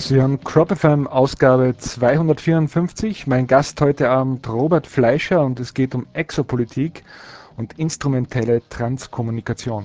Sie hören Crop FM Ausgabe 254. Mein Gast heute Abend Robert Fleischer und es geht um Exopolitik und instrumentelle Transkommunikation.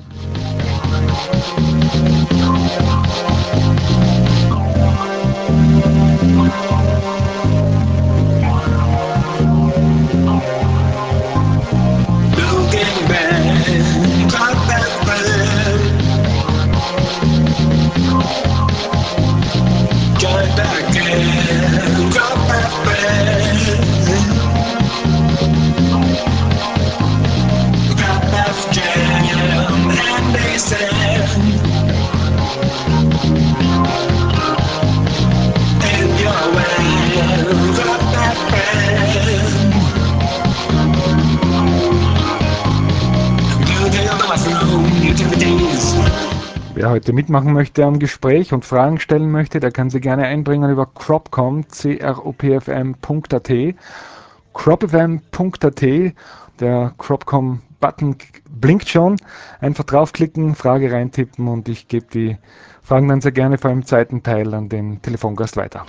Wer heute mitmachen möchte am Gespräch und Fragen stellen möchte, der kann sie gerne einbringen über cropcom, cropfm.at. cropfm.at, der Cropcom-Button blinkt schon. Einfach draufklicken, Frage reintippen und ich gebe die Fragen dann sehr gerne vor allem im zweiten Teil an den Telefongast weiter.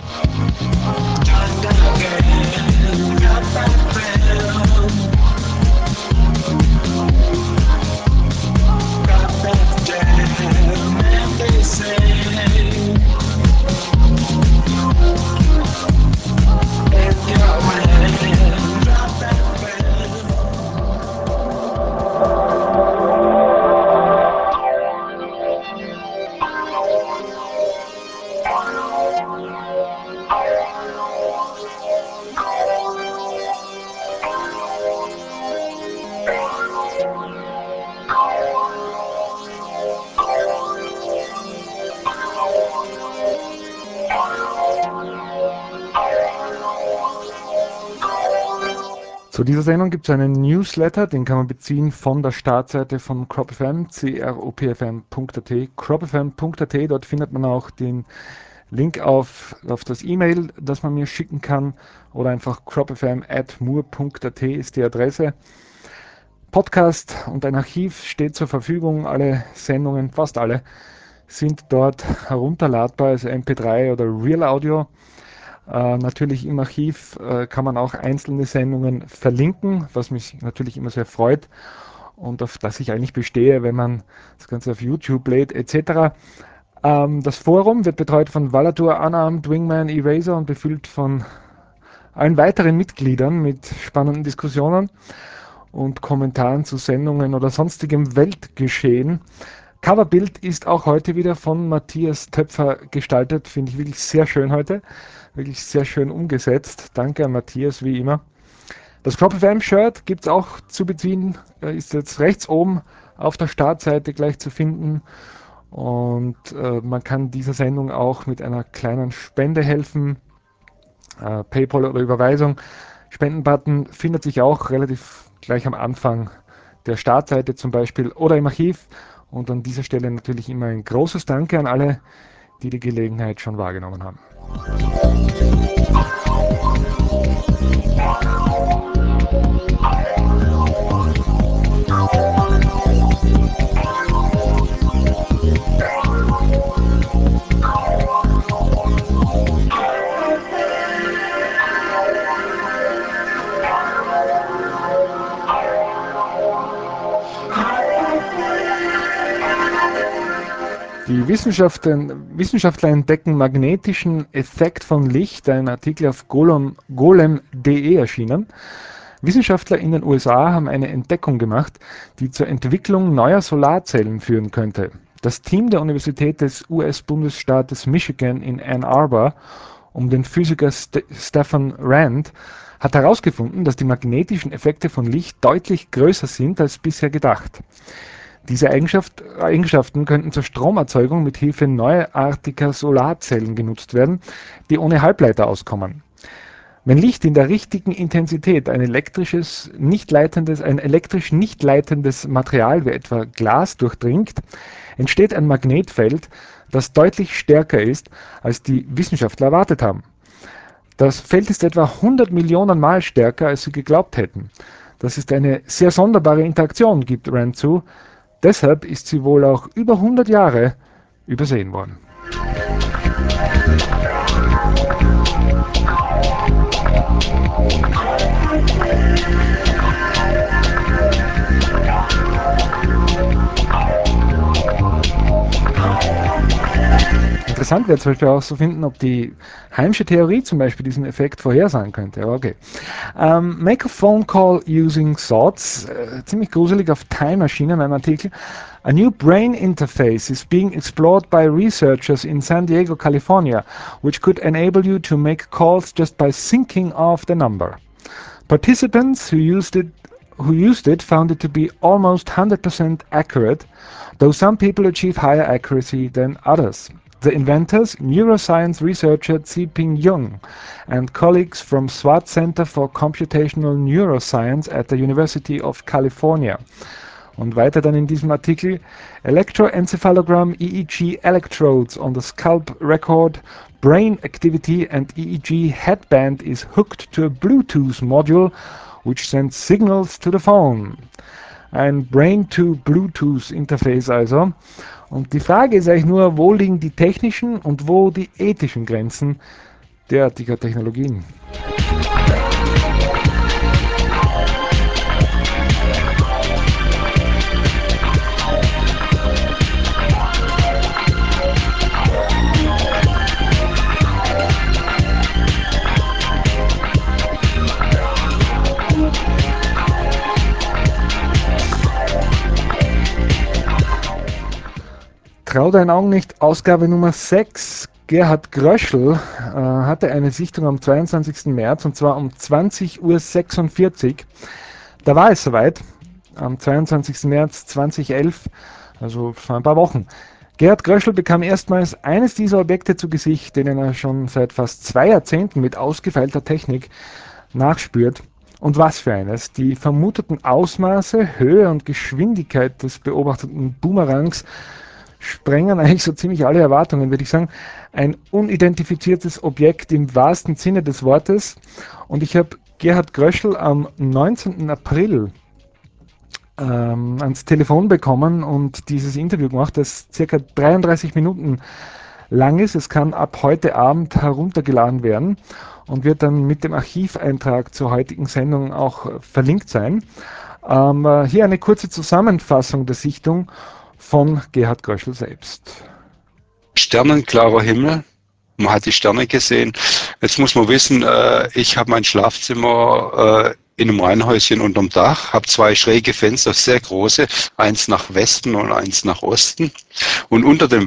Zu dieser Sendung gibt es einen Newsletter, den kann man beziehen von der Startseite von CropFM, cropfm.at, cropfm.at, dort findet man auch den Link auf das E-Mail, das man mir schicken kann, oder einfach cropfm@moore.at ist die Adresse. Podcast und ein Archiv steht zur Verfügung, alle Sendungen, fast alle, sind dort herunterladbar, also MP3 oder Real Audio. Natürlich im Archiv kann man auch einzelne Sendungen verlinken, was mich natürlich immer sehr freut und auf das ich eigentlich bestehe, wenn man das Ganze auf YouTube lädt etc. Das Forum wird betreut von Valatur, Unarmed, Wingman, Eraser und befüllt von allen weiteren Mitgliedern mit spannenden Diskussionen und Kommentaren zu Sendungen oder sonstigem Weltgeschehen. Coverbild ist auch heute wieder von Matthias Töpfer gestaltet, finde ich wirklich sehr schön heute, wirklich sehr schön umgesetzt. Danke an Matthias, wie immer. Das CropFM-Shirt gibt es auch zu beziehen, ist jetzt rechts oben auf der Startseite gleich zu finden und man kann dieser Sendung auch mit einer kleinen Spende helfen, PayPal oder Überweisung. Spendenbutton findet sich auch relativ gleich am Anfang der Startseite zum Beispiel oder im Archiv. Und an dieser Stelle natürlich immer ein großes Danke an alle, die die Gelegenheit schon wahrgenommen haben. Die Wissenschaftler entdecken magnetischen Effekt von Licht, ein Artikel auf golem.de erschienen. Wissenschaftler in den USA haben eine Entdeckung gemacht, die zur Entwicklung neuer Solarzellen führen könnte. Das Team der Universität des US-Bundesstaates Michigan in Ann Arbor um den Physiker Stephen Rand hat herausgefunden, dass die magnetischen Effekte von Licht deutlich größer sind als bisher gedacht. Diese Eigenschaften könnten zur Stromerzeugung mit Hilfe neuartiger Solarzellen genutzt werden, die ohne Halbleiter auskommen. Wenn Licht in der richtigen Intensität ein elektrisch nicht leitendes Material wie etwa Glas durchdringt, entsteht ein Magnetfeld, das deutlich stärker ist, als die Wissenschaftler erwartet haben. Das Feld ist etwa 100 Millionen Mal stärker, als sie geglaubt hätten. Das ist eine sehr sonderbare Interaktion, gibt Rand zu. Deshalb ist sie wohl auch über 100 Jahre übersehen worden. Interessant wäre zum Beispiel herauszufinden, ob die heimische Theorie zum Beispiel diesen Effekt vorhersagen könnte. Okay. Make a phone call using thoughts. Ziemlich gruselig auf Time Machine in einem Artikel. A new brain interface is being explored by researchers in San Diego, California, which could enable you to make calls just by thinking of the number. Participants who used it found it to be almost 100% accurate, though some people achieve higher accuracy than others. The inventors, neuroscience researcher Ziping Jung and colleagues from SWAT Center for Computational Neuroscience at the University of California. Und weiter dann in diesem Artikel, Electroencephalogram EEG electrodes on the scalp record brain activity and EEG headband is hooked to a Bluetooth module which sends signals to the phone. Ein Brain-to-Bluetooth-Interface also. Und die Frage ist eigentlich nur, wo liegen die technischen und wo die ethischen Grenzen derartiger Technologien? Trau deinen Augen nicht, Ausgabe Nummer 6. Gerhard Gröschel hatte eine Sichtung am 22. März und zwar um 20:46 Uhr. Da war es soweit, am 22. März 2011, also vor ein paar Wochen. Gerhard Gröschel bekam erstmals eines dieser Objekte zu Gesicht, denen er schon seit fast 2 Jahrzehnten mit ausgefeilter Technik nachspürt. Und was für eines. Die vermuteten Ausmaße, Höhe und Geschwindigkeit des beobachteten Boomerangs sprengen eigentlich so ziemlich alle Erwartungen, würde ich sagen. Ein unidentifiziertes Objekt im wahrsten Sinne des Wortes. Und ich habe Gerhard Gröschel am 19. April ans Telefon bekommen und dieses Interview gemacht, das circa 33 Minuten lang ist. Es kann ab heute Abend heruntergeladen werden und wird dann mit dem Archiveintrag zur heutigen Sendung auch verlinkt sein. Hier eine kurze Zusammenfassung der Sichtung von Gerhard Gröschel selbst. Sternenklarer Himmel. Man hat die Sterne gesehen. Jetzt muss man wissen, ich habe mein Schlafzimmer in einem Reihenhäuschen unterm Dach, habe 2 schräge Fenster, sehr große, eins nach Westen und eins nach Osten. Und unter dem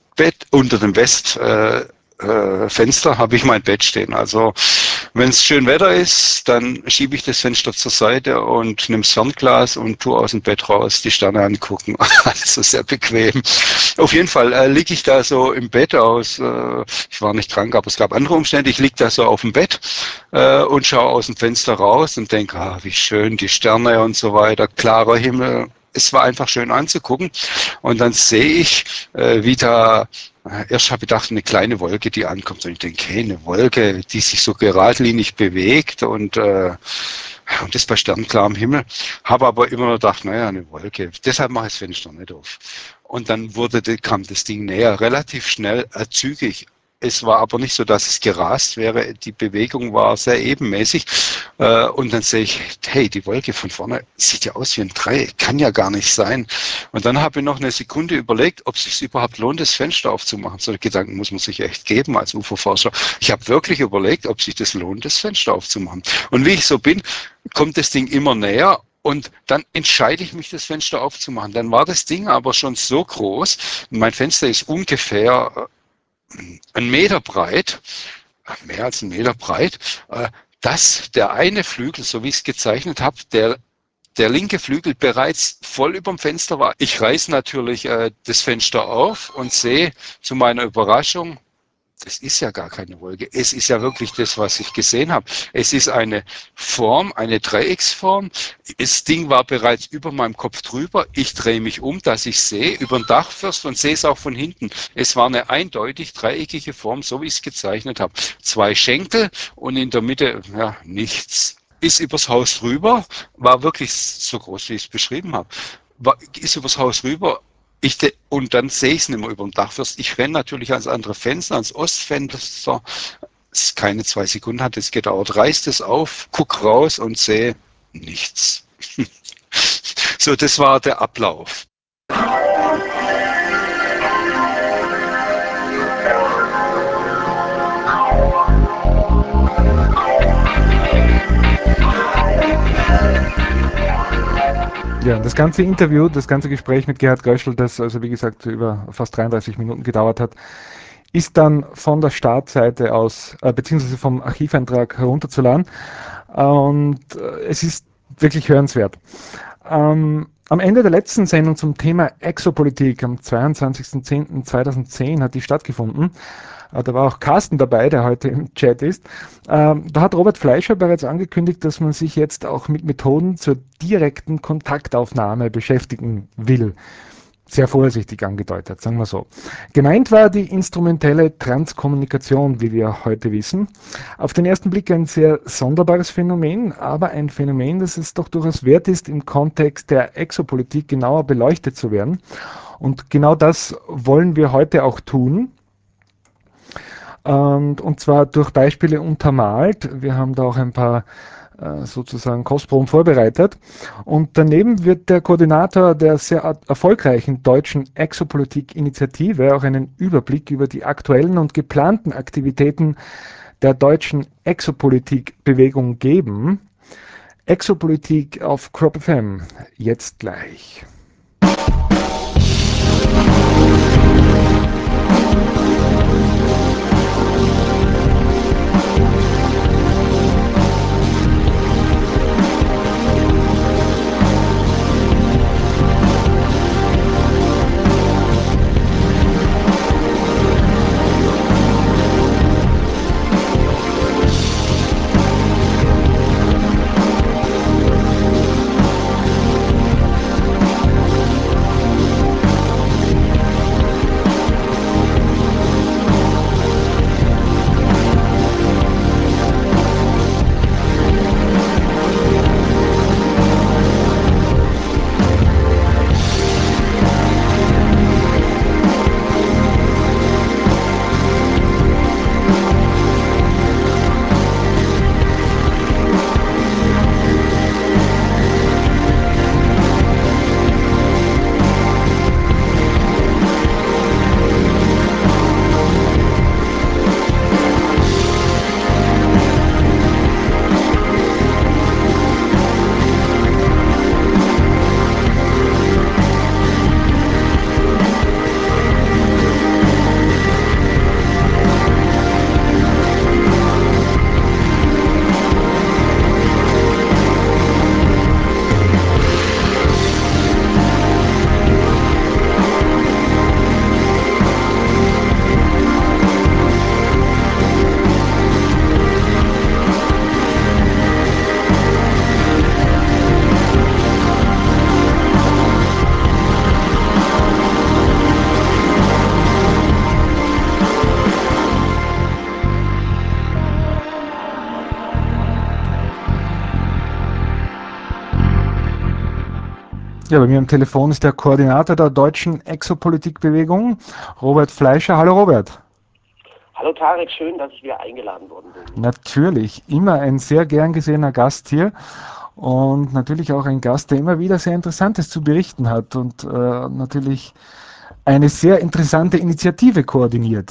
Fenster habe ich mein Bett stehen. Also wenn es schön Wetter ist, dann schiebe ich das Fenster zur Seite und nehme das Fernglas und tue aus dem Bett raus die Sterne angucken. Also sehr bequem. Auf jeden Fall liege ich da so im Bett ich war nicht krank, aber es gab andere Umstände. Ich liege da so auf dem Bett und schaue aus dem Fenster raus und denke, wie schön die Sterne und so weiter, klarer Himmel. Es war einfach schön anzugucken. Und dann sehe ich, wie da erst habe ich gedacht, eine kleine Wolke, die ankommt. Und ich denke, hey, eine Wolke, die sich so geradlinig bewegt und das bei sternklarem Himmel. Habe aber immer gedacht, naja, eine Wolke. Deshalb mache ich das Fenster nicht auf. Und dann kam das Ding näher, relativ schnell, zügig. Es war aber nicht so, dass es gerast wäre. Die Bewegung war sehr ebenmäßig. Und dann sehe ich, hey, die Wolke von vorne sieht ja aus wie ein Dreieck. Kann ja gar nicht sein. Und dann habe ich noch eine Sekunde überlegt, ob es sich überhaupt lohnt, das Fenster aufzumachen. So Gedanken muss man sich echt geben als UFO-Forscher. Ich habe wirklich überlegt, ob sich das lohnt, das Fenster aufzumachen. Und wie ich so bin, kommt das Ding immer näher. Und dann entscheide ich mich, das Fenster aufzumachen. Dann war das Ding aber schon so groß. Mein Fenster ist ungefähr 1 Meter breit, mehr als 1 Meter breit, dass der eine Flügel, so wie ich es gezeichnet habe, der linke Flügel bereits voll über dem Fenster war. Ich reiße natürlich das Fenster auf und sehe zu meiner Überraschung, das ist ja gar keine Wolke. Es ist ja wirklich das, was ich gesehen habe. Es ist eine Form, eine Dreiecksform. Das Ding war bereits über meinem Kopf drüber. Ich drehe mich um, dass ich sehe, über den Dachfirst und sehe es auch von hinten. Es war eine eindeutig dreieckige Form, so wie ich es gezeichnet habe. 2 Schenkel und in der Mitte, ja, nichts. Ist übers Haus rüber, war wirklich so groß, wie ich es beschrieben habe. Ist übers Haus rüber Und dann sehe ich es nicht mehr über dem Dachfirst. Ich renne natürlich ans andere Fenster, ans Ostfenster. Es ist keine 2 Sekunden hat es gedauert. Reiß es auf, guck raus und sehe nichts. So, das war der Ablauf. Ja, das ganze Interview, das ganze Gespräch mit Gerhard Göschel, das also wie gesagt über fast 33 Minuten gedauert hat, ist dann von der Startseite aus, beziehungsweise vom Archiveintrag herunterzuladen. Und es ist wirklich hörenswert. Am Ende der letzten Sendung zum Thema Exopolitik am 22.10.2010 hat die stattgefunden. Da war auch Carsten dabei, der heute im Chat ist. Da hat Robert Fleischer bereits angekündigt, dass man sich jetzt auch mit Methoden zur direkten Kontaktaufnahme beschäftigen will. Sehr vorsichtig angedeutet, sagen wir so. Gemeint war die instrumentelle Transkommunikation, wie wir heute wissen. Auf den ersten Blick ein sehr sonderbares Phänomen, aber ein Phänomen, das es doch durchaus wert ist, im Kontext der Exopolitik genauer beleuchtet zu werden. Und genau das wollen wir heute auch tun. Und zwar durch Beispiele untermalt. Wir haben da auch ein paar sozusagen Kostproben vorbereitet. Und daneben wird der Koordinator der sehr erfolgreichen deutschen Exopolitik-Initiative auch einen Überblick über die aktuellen und geplanten Aktivitäten der deutschen Exopolitik-Bewegung geben. Exopolitik auf Crop FM. Jetzt gleich. Ja, bei mir am Telefon ist der Koordinator der deutschen Exopolitikbewegung, Robert Fleischer. Hallo Robert. Hallo Tarek, schön, dass ich wieder eingeladen worden bin. Natürlich, immer ein sehr gern gesehener Gast hier und natürlich auch ein Gast, der immer wieder sehr Interessantes zu berichten hat und natürlich eine sehr interessante Initiative koordiniert.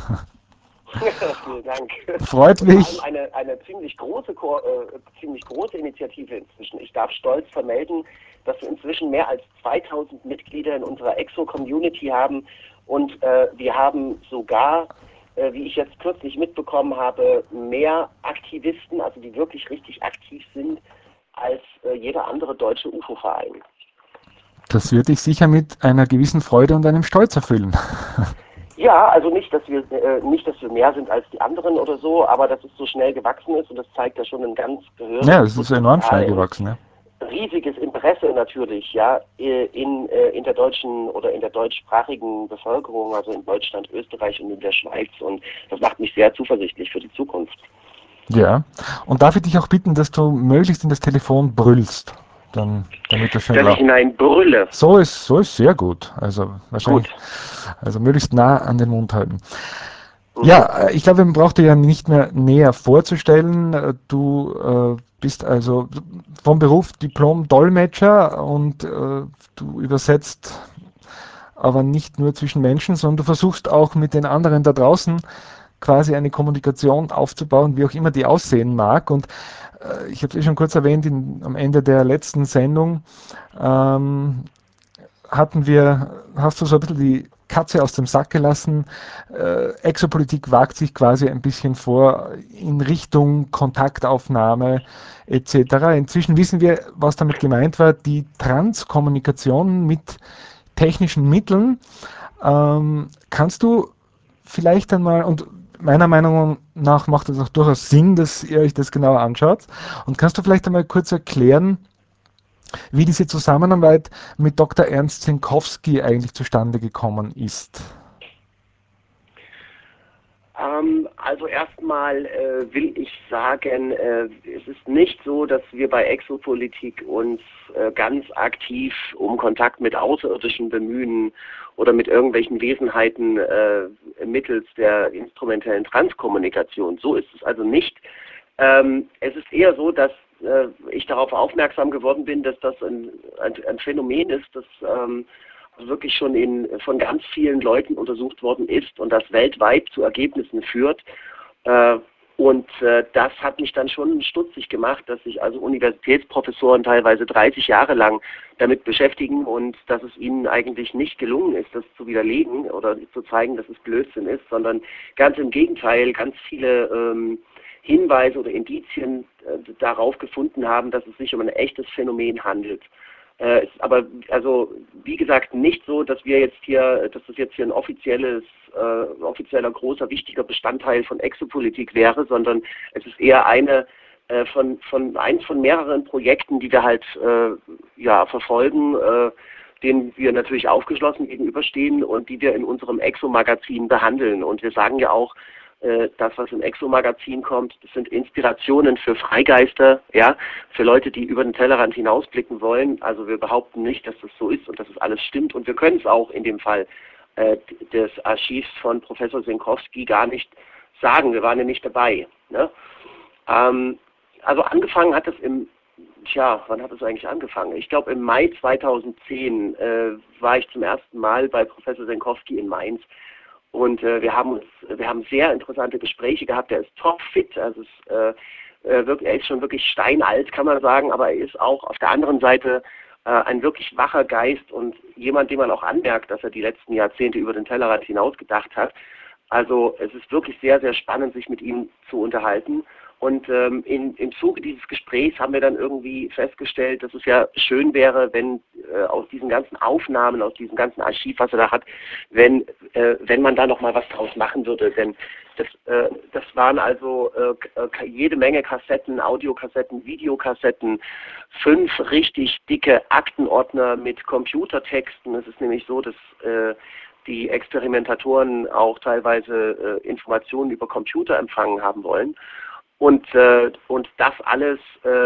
Vielen Dank. Freut Und vor allem mich. eine ziemlich große Initiative inzwischen. Ich darf stolz vermelden, dass wir inzwischen mehr als 2000 Mitglieder in unserer Exo-Community haben und wir haben sogar, wie ich jetzt kürzlich mitbekommen habe, mehr Aktivisten, also die wirklich richtig aktiv sind, als jeder andere deutsche UFO-Verein. Das wird dich sicher mit einer gewissen Freude und einem Stolz erfüllen. Ja, also nicht, dass wir mehr sind als die anderen oder so, aber dass es so schnell gewachsen ist und das zeigt ja schon ein ganz Ja, gehöriges es ist enorm schnell Potenzial und gewachsen. Ja. riesiges Interesse natürlich, ja, in der deutschen oder in der deutschsprachigen Bevölkerung, also in Deutschland, Österreich und in der Schweiz, und das macht mich sehr zuversichtlich für die Zukunft. Ja, und darf ich dich auch bitten, dass du möglichst in das Telefon brüllst? damit das schön Dass ich läuft. hineinbrülle. So ist sehr gut. Also wahrscheinlich, Gut. also möglichst nah an den Mund halten. Mhm. Ja, ich glaube, man braucht dir ja nicht mehr näher vorzustellen. Du bist also vom Beruf Diplom-Dolmetscher und du übersetzt aber nicht nur zwischen Menschen, sondern du versuchst auch mit den anderen da draußen quasi eine Kommunikation aufzubauen, wie auch immer die aussehen mag. Und ich habe es schon kurz erwähnt, am Ende der letzten Sendung ähm, hast du so ein bisschen die Katze aus dem Sack gelassen. Exopolitik wagt sich quasi ein bisschen vor in Richtung Kontaktaufnahme etc. Inzwischen wissen wir, was damit gemeint war, die Transkommunikation mit technischen Mitteln. Kannst du vielleicht einmal, und meiner Meinung nach macht es auch durchaus Sinn, dass ihr euch das genauer anschaut, und kannst du vielleicht einmal kurz erklären, wie diese Zusammenarbeit mit Dr. Ernst Zinkowski eigentlich zustande gekommen ist? Also erstmal will ich sagen, es ist nicht so, dass wir bei Exopolitik uns ganz aktiv um Kontakt mit Außerirdischen bemühen oder mit irgendwelchen Wesenheiten mittels der instrumentellen Transkommunikation. So ist es also nicht. Es ist eher so, dass ich darauf aufmerksam geworden bin, dass das ein Phänomen ist, das wirklich schon von ganz vielen Leuten untersucht worden ist und das weltweit zu Ergebnissen führt. Das hat mich dann schon stutzig gemacht, dass sich also Universitätsprofessoren teilweise 30 Jahre lang damit beschäftigen und dass es ihnen eigentlich nicht gelungen ist, das zu widerlegen oder zu zeigen, dass es Blödsinn ist, sondern ganz im Gegenteil, ganz viele Hinweise oder Indizien darauf gefunden haben, dass es sich um ein echtes Phänomen handelt. Ist aber also wie gesagt nicht so, dass das jetzt hier ein offizieller großer wichtiger Bestandteil von Exopolitik wäre, sondern es ist eher eins von mehreren Projekten, die wir halt verfolgen, denen wir natürlich aufgeschlossen gegenüberstehen und die wir in unserem Exo-Magazin behandeln. Und wir sagen ja auch, das, was im Exo-Magazin kommt, das sind Inspirationen für Freigeister, ja, für Leute, die über den Tellerrand hinausblicken wollen. Also wir behaupten nicht, dass das so ist und dass es alles stimmt. Und wir können es auch in dem Fall des Archivs von Professor Zinkowski gar nicht sagen. Wir waren ja nicht dabei. Ne? Also angefangen hat es wann hat es eigentlich angefangen? Ich glaube im Mai 2010 war ich zum ersten Mal bei Professor Zinkowski in Mainz. Und wir haben sehr interessante Gespräche gehabt. Er ist topfit, also er ist schon wirklich steinalt, kann man sagen, aber er ist auch auf der anderen Seite ein wirklich wacher Geist und jemand, dem man auch anmerkt, dass er die letzten Jahrzehnte über den Tellerrand hinaus gedacht hat. Also es ist wirklich sehr, sehr spannend, sich mit ihm zu unterhalten. Und im Zuge dieses Gesprächs haben wir dann irgendwie festgestellt, dass es ja schön wäre, wenn aus diesen ganzen Aufnahmen, aus diesem ganzen Archiv, was er da hat, wenn man da noch mal was draus machen würde. Denn das waren also jede Menge Kassetten, Audiokassetten, Videokassetten, 5 richtig dicke Aktenordner mit Computertexten. Es ist nämlich so, dass die Experimentatoren auch teilweise Informationen über Computer empfangen haben wollen. Und das alles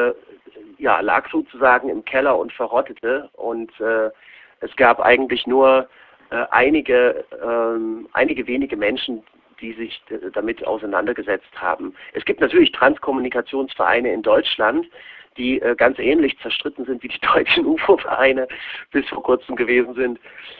lag sozusagen im Keller und verrottete. Und es gab eigentlich nur einige wenige Menschen, die sich damit auseinandergesetzt haben. Es gibt natürlich Transkommunikationsvereine in Deutschland, die ganz ähnlich zerstritten sind, wie die deutschen UFO-Vereine bis vor kurzem gewesen sind.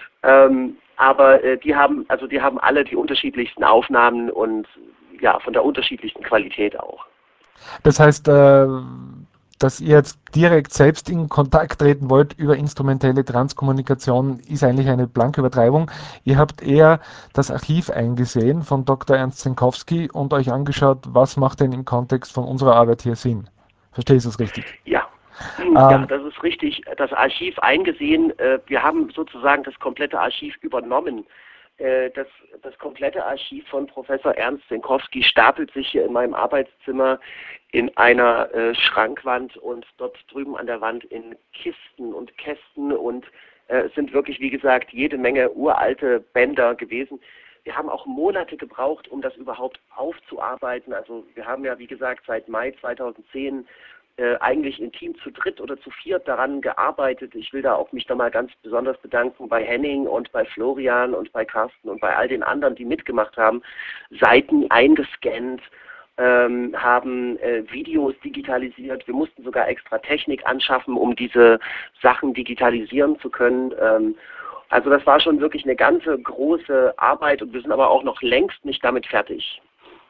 Aber die haben alle die unterschiedlichsten Aufnahmen und ja, von der unterschiedlichsten Qualität auch. Das heißt, dass ihr jetzt direkt selbst in Kontakt treten wollt über instrumentelle Transkommunikation, ist eigentlich eine blanke Übertreibung. Ihr habt eher das Archiv eingesehen von Dr. Ernst Zinkowski und euch angeschaut, was macht denn im Kontext von unserer Arbeit hier Sinn. Verstehe ich das richtig? Ja. Ja, Ähm, das ist richtig. Das Archiv eingesehen. Wir haben sozusagen das komplette Archiv übernommen. Das komplette Archiv von Professor Ernst Zinkowski stapelt sich hier in meinem Arbeitszimmer in einer Schrankwand und dort drüben an der Wand in Kisten und Kästen und es sind wirklich, wie gesagt, jede Menge uralte Bänder gewesen. Wir haben auch Monate gebraucht, um das überhaupt aufzuarbeiten. Also wir haben ja, wie gesagt, seit Mai 2010 eigentlich im Team zu dritt oder zu viert daran gearbeitet. Ich will da auch mich nochmal ganz besonders bedanken bei Henning und bei Florian und bei Carsten und bei all den anderen, die mitgemacht haben, Seiten eingescannt, haben Videos digitalisiert. Wir mussten sogar extra Technik anschaffen, um diese Sachen digitalisieren zu können. Also das war schon wirklich eine ganze große Arbeit und wir sind aber auch noch längst nicht damit fertig.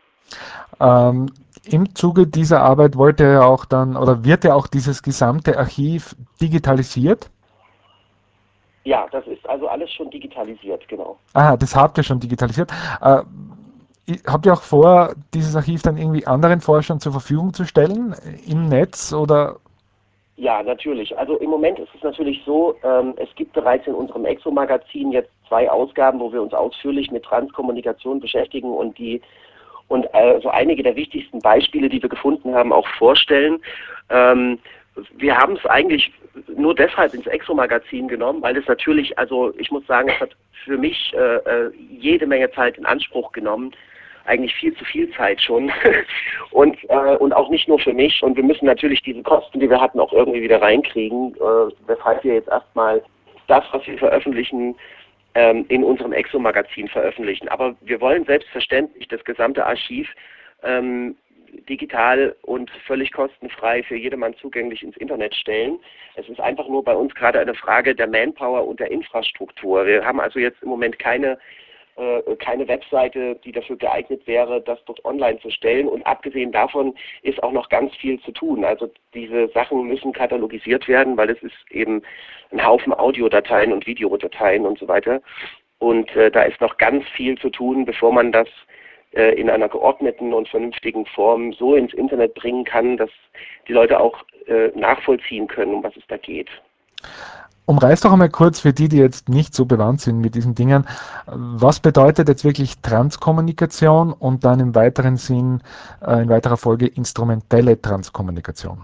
Im Zuge dieser Arbeit wollte er auch dann, oder wird ja auch dieses gesamte Archiv digitalisiert? Ja, das ist also alles schon digitalisiert, genau. Ah, das habt ihr schon digitalisiert. Äh, Habt ihr auch vor, dieses Archiv dann irgendwie anderen Forschern zur Verfügung zu stellen im Netz oder? Ja, natürlich. Also im Moment ist es natürlich so, es gibt bereits in unserem Exo-Magazin jetzt 2 Ausgaben, wo wir uns ausführlich mit Transkommunikation beschäftigen und so einige der wichtigsten Beispiele, die wir gefunden haben, auch vorstellen. Wir haben es eigentlich nur deshalb ins Exo-Magazin genommen, weil es natürlich, also ich muss sagen, es hat für mich jede Menge Zeit in Anspruch genommen, eigentlich viel zu viel Zeit schon und auch nicht nur für mich. Und wir müssen natürlich diese Kosten, die wir hatten, auch irgendwie wieder reinkriegen, weshalb wir jetzt erstmal das, was wir veröffentlichen, in unserem Exo-Magazin veröffentlichen. Aber wir wollen selbstverständlich das gesamte Archiv digital und völlig kostenfrei für jedermann zugänglich ins Internet stellen. Es ist einfach nur bei uns gerade eine Frage der Manpower und der Infrastruktur. Wir haben also jetzt im Moment keine Webseite, die dafür geeignet wäre, das dort online zu stellen. Und abgesehen davon ist auch noch ganz viel zu tun. Also diese Sachen müssen katalogisiert werden, weil es ist eben ein Haufen Audiodateien und Videodateien und so weiter. Und da ist noch ganz viel zu tun, bevor man das in einer geordneten und vernünftigen Form so ins Internet bringen kann, dass die Leute auch nachvollziehen können, um was es da geht. Umreiß doch einmal kurz für die, die jetzt nicht so bewandt sind mit diesen Dingen, was bedeutet jetzt wirklich Transkommunikation und dann im weiteren Sinn, in weiterer Folge instrumentelle Transkommunikation?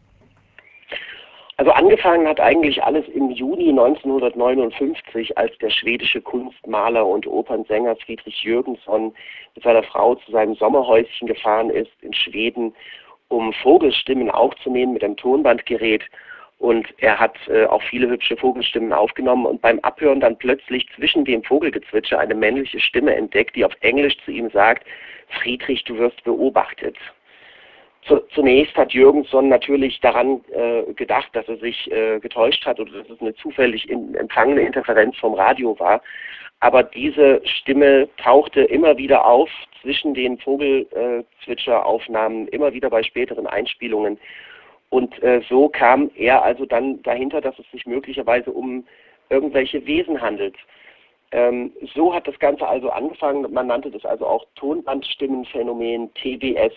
Also angefangen hat eigentlich alles im Juni 1959, als der schwedische Kunstmaler und Opernsänger Friedrich Jürgenson mit seiner Frau zu seinem Sommerhäuschen gefahren ist in Schweden, um Vogelstimmen aufzunehmen mit einem Tonbandgerät. Und er hat auch viele hübsche Vogelstimmen aufgenommen und beim Abhören dann plötzlich zwischen dem Vogelgezwitscher eine männliche Stimme entdeckt, die auf Englisch zu ihm sagt: Friedrich, du wirst beobachtet. Zunächst hat Jürgenson natürlich daran gedacht, dass er sich getäuscht hat oder dass es eine zufällig empfangene Interferenz vom Radio war. Aber diese Stimme tauchte immer wieder auf zwischen den Vogelzwitscheraufnahmen, immer wieder bei späteren Einspielungen. Und so kam er also dann dahinter, dass es sich möglicherweise um irgendwelche Wesen handelt. So hat das Ganze also angefangen. Man nannte das also auch Tonbandstimmenphänomen, TBS.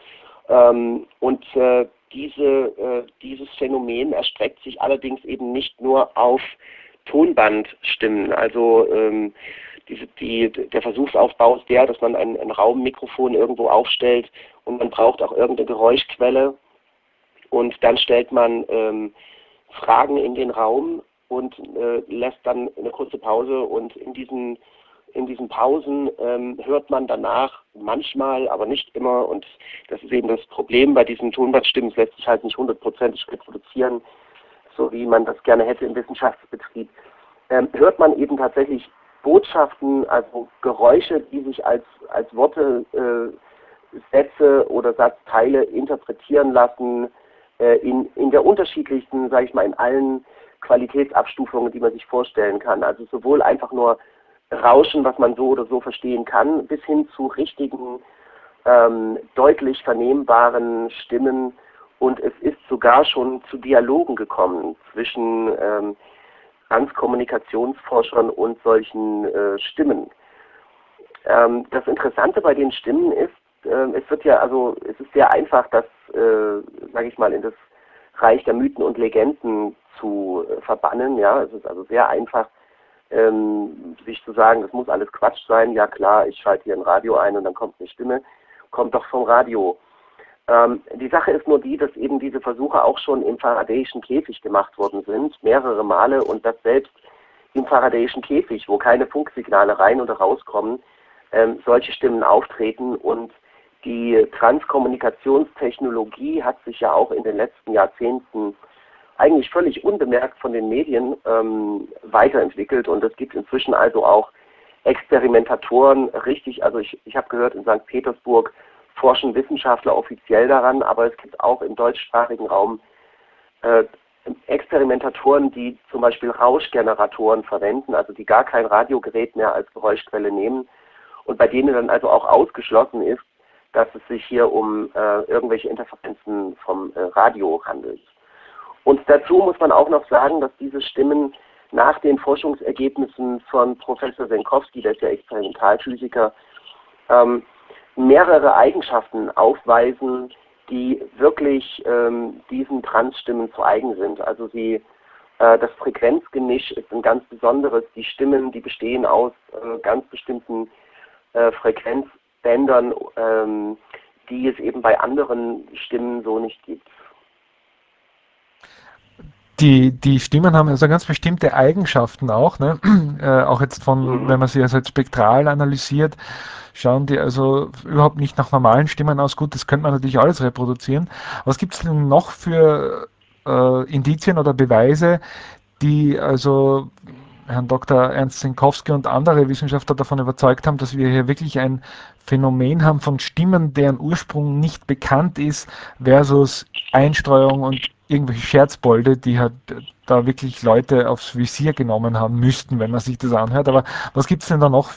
Dieses Phänomen erstreckt sich allerdings eben nicht nur auf Tonbandstimmen. Also der Versuchsaufbau ist der, dass man ein Raummikrofon irgendwo aufstellt und man braucht auch irgendeine Geräuschquelle und dann stellt man Fragen in den Raum und lässt dann eine kurze Pause und in diesen Pausen hört man danach manchmal, aber nicht immer, und das ist eben das Problem bei diesen Tonbandstimmen, es lässt sich halt nicht 100%ig reproduzieren, so wie man das gerne hätte im Wissenschaftsbetrieb, hört man eben tatsächlich Botschaften, also Geräusche, die sich als Worte, Sätze oder Satzteile interpretieren lassen, in der unterschiedlichsten, sage ich mal, in allen Qualitätsabstufungen, die man sich vorstellen kann. Also sowohl einfach nur Rauschen, was man so oder so verstehen kann, bis hin zu richtigen, deutlich vernehmbaren Stimmen. Und es ist sogar schon zu Dialogen gekommen zwischen Transkommunikationsforschern und solchen Stimmen. Das Interessante bei den Stimmen ist, es ist sehr einfach, das, sage ich mal, in das Reich der Mythen und Legenden zu verbannen. Ja, es ist also sehr einfach, sich zu sagen, das muss alles Quatsch sein. Ja klar, ich schalte hier ein Radio ein und dann kommt eine Stimme, kommt doch vom Radio. Die Sache ist nur die, dass eben diese Versuche auch schon im Faradayschen Käfig gemacht worden sind, mehrere Male, und dass selbst im Faradayschen Käfig, wo keine Funksignale rein oder rauskommen, solche Stimmen auftreten, und die Transkommunikationstechnologie hat sich ja auch in den letzten Jahrzehnten eigentlich völlig unbemerkt von den Medien weiterentwickelt, und es gibt inzwischen also auch Experimentatoren, richtig, also ich habe gehört, in St. Petersburg forschen Wissenschaftler offiziell daran, aber es gibt auch im deutschsprachigen Raum Experimentatoren, die zum Beispiel Rauschgeneratoren verwenden, also die gar kein Radiogerät mehr als Geräuschquelle nehmen, und bei denen dann also auch ausgeschlossen ist, dass es sich hier um irgendwelche Interferenzen vom Radio handelt. Und dazu muss man auch noch sagen, dass diese Stimmen nach den Forschungsergebnissen von Professor Senkowski, der ist ja Experimentalphysiker, mehrere Eigenschaften aufweisen, die wirklich diesen Transstimmen zu eigen sind. Also das Frequenzgemisch ist ein ganz besonderes. Die Stimmen, die bestehen aus ganz bestimmten Frequenzbändern, die es eben bei anderen Stimmen so nicht gibt. Die Stimmen haben also ganz bestimmte Eigenschaften auch, ne? Auch jetzt wenn man sie also jetzt spektral analysiert, schauen die also überhaupt nicht nach normalen Stimmen aus. Gut, das könnte man natürlich alles reproduzieren. Was gibt es denn noch für Indizien oder Beweise, die also Herrn Dr. Ernst Senkowski und andere Wissenschaftler davon überzeugt haben, dass wir hier wirklich ein Phänomen haben von Stimmen, deren Ursprung nicht bekannt ist, versus Einstreuung und irgendwelche Scherzbolde, die halt da wirklich Leute aufs Visier genommen haben müssten, wenn man sich das anhört. Aber was gibt es denn da noch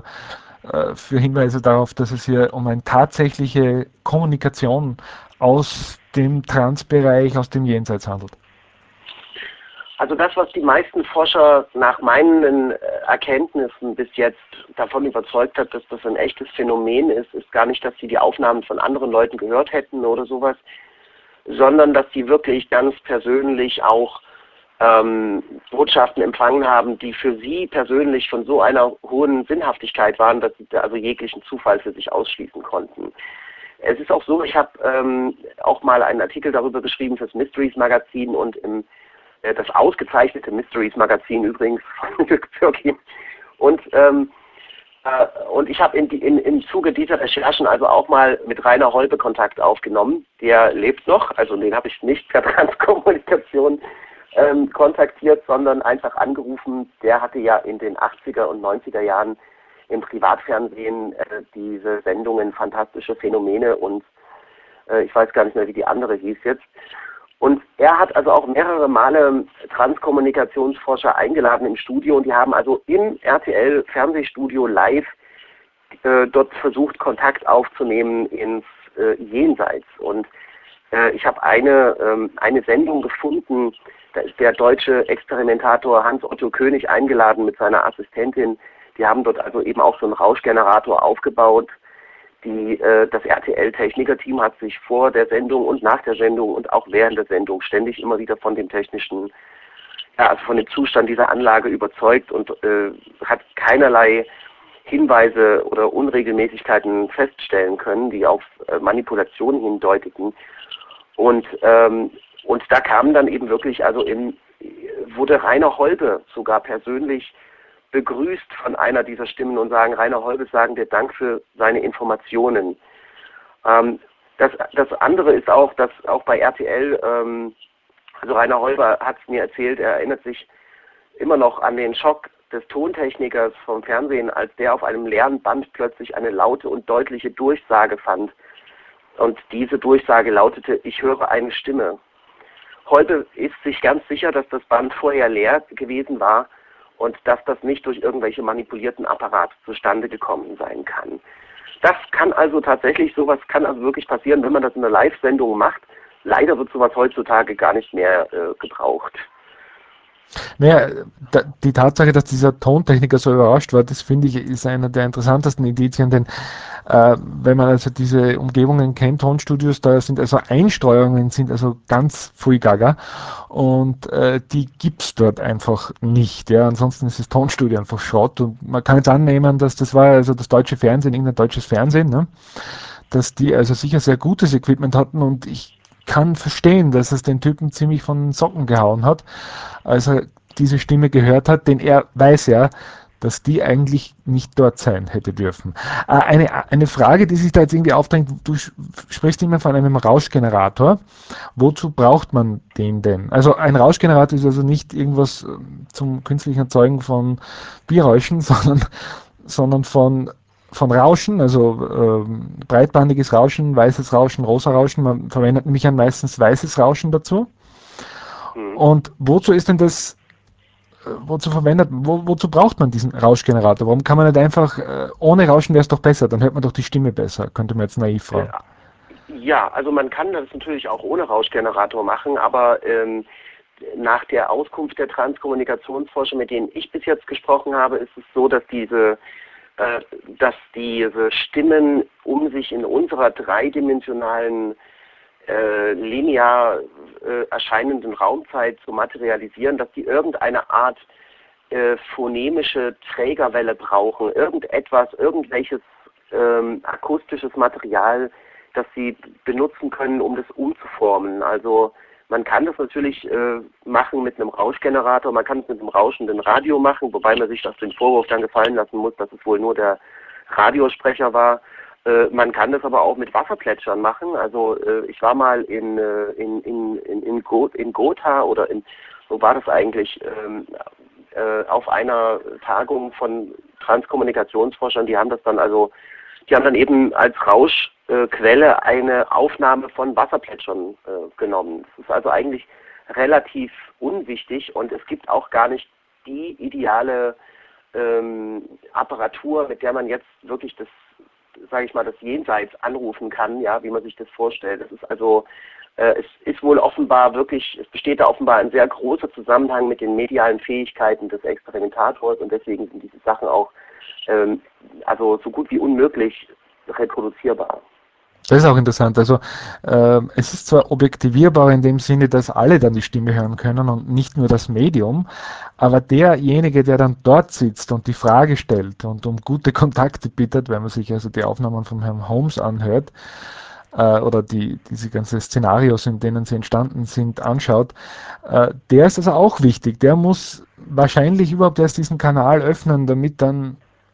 für Hinweise darauf, dass es hier um eine tatsächliche Kommunikation aus dem Transbereich, aus dem Jenseits handelt? Also das, was die meisten Forscher nach meinen Erkenntnissen bis jetzt davon überzeugt hat, dass das ein echtes Phänomen ist, ist gar nicht, dass sie die Aufnahmen von anderen Leuten gehört hätten oder sowas, sondern dass sie wirklich ganz persönlich auch Botschaften empfangen haben, die für sie persönlich von so einer hohen Sinnhaftigkeit waren, dass sie da also jeglichen Zufall für sich ausschließen konnten. Es ist auch so, ich habe auch mal einen Artikel darüber geschrieben fürs Mysteries Magazin und das ausgezeichnete Mysteries Magazin übrigens von Dirk Zirkin. Und ich habe im Zuge dieser Recherchen also auch mal mit Rainer Holbe Kontakt aufgenommen. Der lebt noch, also den habe ich nicht per Transkommunikation kontaktiert, sondern einfach angerufen. Der hatte ja in den 80er und 90er Jahren im Privatfernsehen diese Sendungen Fantastische Phänomene und ich weiß gar nicht mehr, wie die andere hieß jetzt. Und er hat also auch mehrere Male Transkommunikationsforscher eingeladen im Studio, und die haben also im RTL-Fernsehstudio live dort versucht, Kontakt aufzunehmen ins Jenseits. Und ich habe eine Sendung gefunden, da ist der deutsche Experimentator Hans-Otto König eingeladen mit seiner Assistentin. Die haben dort also eben auch so einen Rauschgenerator aufgebaut. Das RTL-Techniker-Team hat sich vor der Sendung und nach der Sendung und auch während der Sendung ständig immer wieder von dem technischen, also von dem Zustand dieser Anlage überzeugt und hat keinerlei Hinweise oder Unregelmäßigkeiten feststellen können, die auf Manipulationen hindeuteten. Und da kamen dann eben wirklich, wurde Rainer Holbe sogar persönlich begrüßt von einer dieser Stimmen und Rainer Holbe sagen dir Dank für seine Informationen. Das andere ist auch, dass auch bei RTL, also Rainer Holbe hat es mir erzählt, er erinnert sich immer noch an den Schock des Tontechnikers vom Fernsehen, als der auf einem leeren Band plötzlich eine laute und deutliche Durchsage fand. Und diese Durchsage lautete: Ich höre eine Stimme. Holbe ist sich ganz sicher, dass das Band vorher leer gewesen war und dass das nicht durch irgendwelche manipulierten Apparate zustande gekommen sein kann. Das kann also tatsächlich, sowas kann also wirklich passieren, wenn man das in einer Live-Sendung macht. Leider wird sowas heutzutage gar nicht mehr gebraucht. Naja, die Tatsache, dass dieser Tontechniker so überrascht war, das finde ich, ist einer der interessantesten Indizien, denn wenn man also diese Umgebungen kennt, Tonstudios, da sind also Einstreuungen, sind also ganz Pfui Gaga, und die gibt's dort einfach nicht. Ja, ansonsten ist das Tonstudio einfach Schrott, und man kann jetzt annehmen, dass das war also das deutsche Fernsehen, irgendein deutsches Fernsehen, ne? Dass die also sicher sehr gutes Equipment hatten, und ich kann verstehen, dass es den Typen ziemlich von den Socken gehauen hat, als er diese Stimme gehört hat, denn er weiß ja, dass die eigentlich nicht dort sein hätte dürfen. Eine Frage, die sich da jetzt irgendwie aufdrängt, du sprichst immer von einem Rauschgenerator. Wozu braucht man den denn? Also ein Rauschgenerator ist also nicht irgendwas zum künstlichen Erzeugen von Bierräuschen, sondern von Rauschen, also breitbandiges Rauschen, weißes Rauschen, rosa Rauschen. Man verwendet nämlich meistens weißes Rauschen dazu. Und wozu ist denn das, wozu braucht man diesen Rauschgenerator? Warum kann man nicht einfach, ohne Rauschen wäre es doch besser, dann hört man doch die Stimme besser, könnte man jetzt naiv fragen. Ja, also man kann das natürlich auch ohne Rauschgenerator machen, aber nach der Auskunft der Transkommunikationsforscher, mit denen ich bis jetzt gesprochen habe, ist es so, dass diese Stimmen, um sich in unserer dreidimensionalen linear erscheinenden Raumzeit zu materialisieren, dass die irgendeine Art phonemische Trägerwelle brauchen, irgendwelches akustisches Material, das sie benutzen können, um das umzuformen. Also man kann das natürlich machen mit einem Rauschgenerator, man kann es mit einem rauschenden Radio machen, wobei man sich das den Vorwurf dann gefallen lassen muss, dass es wohl nur der Radiosprecher war. Man kann das aber auch mit Wasserplätschern machen. Also ich war mal in Gotha oder wo war das eigentlich, auf einer Tagung von Transkommunikationsforschern, die haben dann eben als Rauschquelle eine Aufnahme von Wasserplätschern genommen. Das ist also eigentlich relativ unwichtig und es gibt auch gar nicht die ideale Apparatur, mit der man jetzt wirklich das Jenseits anrufen kann, ja, wie man sich das vorstellt. Das ist also, es ist wohl offenbar wirklich, es besteht da offenbar ein sehr großer Zusammenhang mit den medialen Fähigkeiten des Experimentators und deswegen sind diese Sachen auch also so gut wie unmöglich reproduzierbar. Das ist auch interessant. Also es ist zwar objektivierbar in dem Sinne, dass alle dann die Stimme hören können und nicht nur das Medium, aber derjenige, der dann dort sitzt und die Frage stellt und um gute Kontakte bittet, wenn man sich also die Aufnahmen von Herrn Holmes anhört oder diese ganzen Szenarios, in denen sie entstanden sind, anschaut, der ist also auch wichtig. Der muss wahrscheinlich überhaupt erst diesen Kanal öffnen, damit dann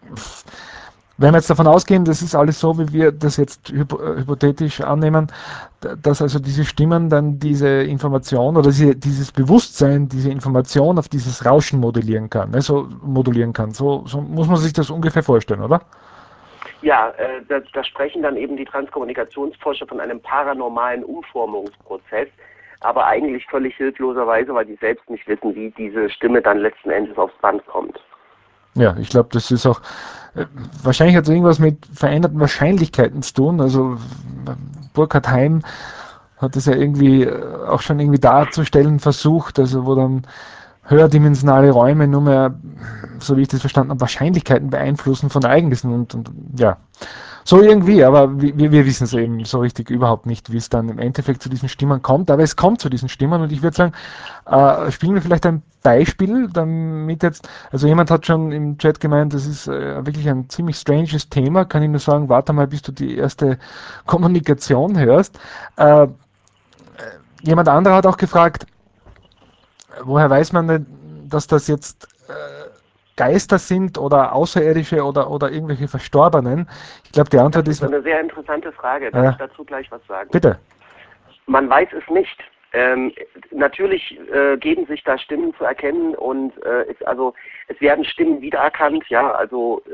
wenn wir jetzt davon ausgehen, das ist alles so, wie wir das jetzt hypothetisch annehmen, dass also diese Stimmen dann diese Information oder dieses Bewusstsein, diese Information auf dieses Rauschen modellieren kann, ne, so modulieren kann. So muss man sich das ungefähr vorstellen, oder? Ja, da sprechen dann eben die Transkommunikationsforscher von einem paranormalen Umformungsprozess, aber eigentlich völlig hilfloserweise, weil die selbst nicht wissen, wie diese Stimme dann letzten Endes aufs Band kommt. Ja, ich glaube, das ist auch, wahrscheinlich hat es irgendwas mit veränderten Wahrscheinlichkeiten zu tun. Also Burkhard Heim hat es ja irgendwie auch schon irgendwie darzustellen versucht, also wo dann höherdimensionale Räume nur mehr, so wie ich das verstanden habe, Wahrscheinlichkeiten beeinflussen von Ereignissen und ja, so irgendwie, aber wir wissen es eben so richtig überhaupt nicht, wie es dann im Endeffekt zu diesen Stimmen kommt, aber es kommt zu diesen Stimmen und ich würde sagen, spielen wir vielleicht ein Beispiel, damit jetzt, also jemand hat schon im Chat gemeint, das ist wirklich ein ziemlich stranges Thema, kann ich nur sagen, warte mal, bis du die erste Kommunikation hörst. Äh, Jemand anderer hat auch gefragt, woher weiß man denn, dass das jetzt Geister sind oder Außerirdische oder irgendwelche Verstorbenen? Ich glaube, die Antwort Das ist, ist eine sehr interessante Frage. Darf ich dazu gleich was sagen? bitte. Man weiß es nicht. Natürlich geben sich da Stimmen zu erkennen und es werden Stimmen wiedererkannt, ja, also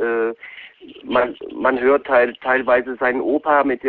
man hört teilweise seinen Opa mit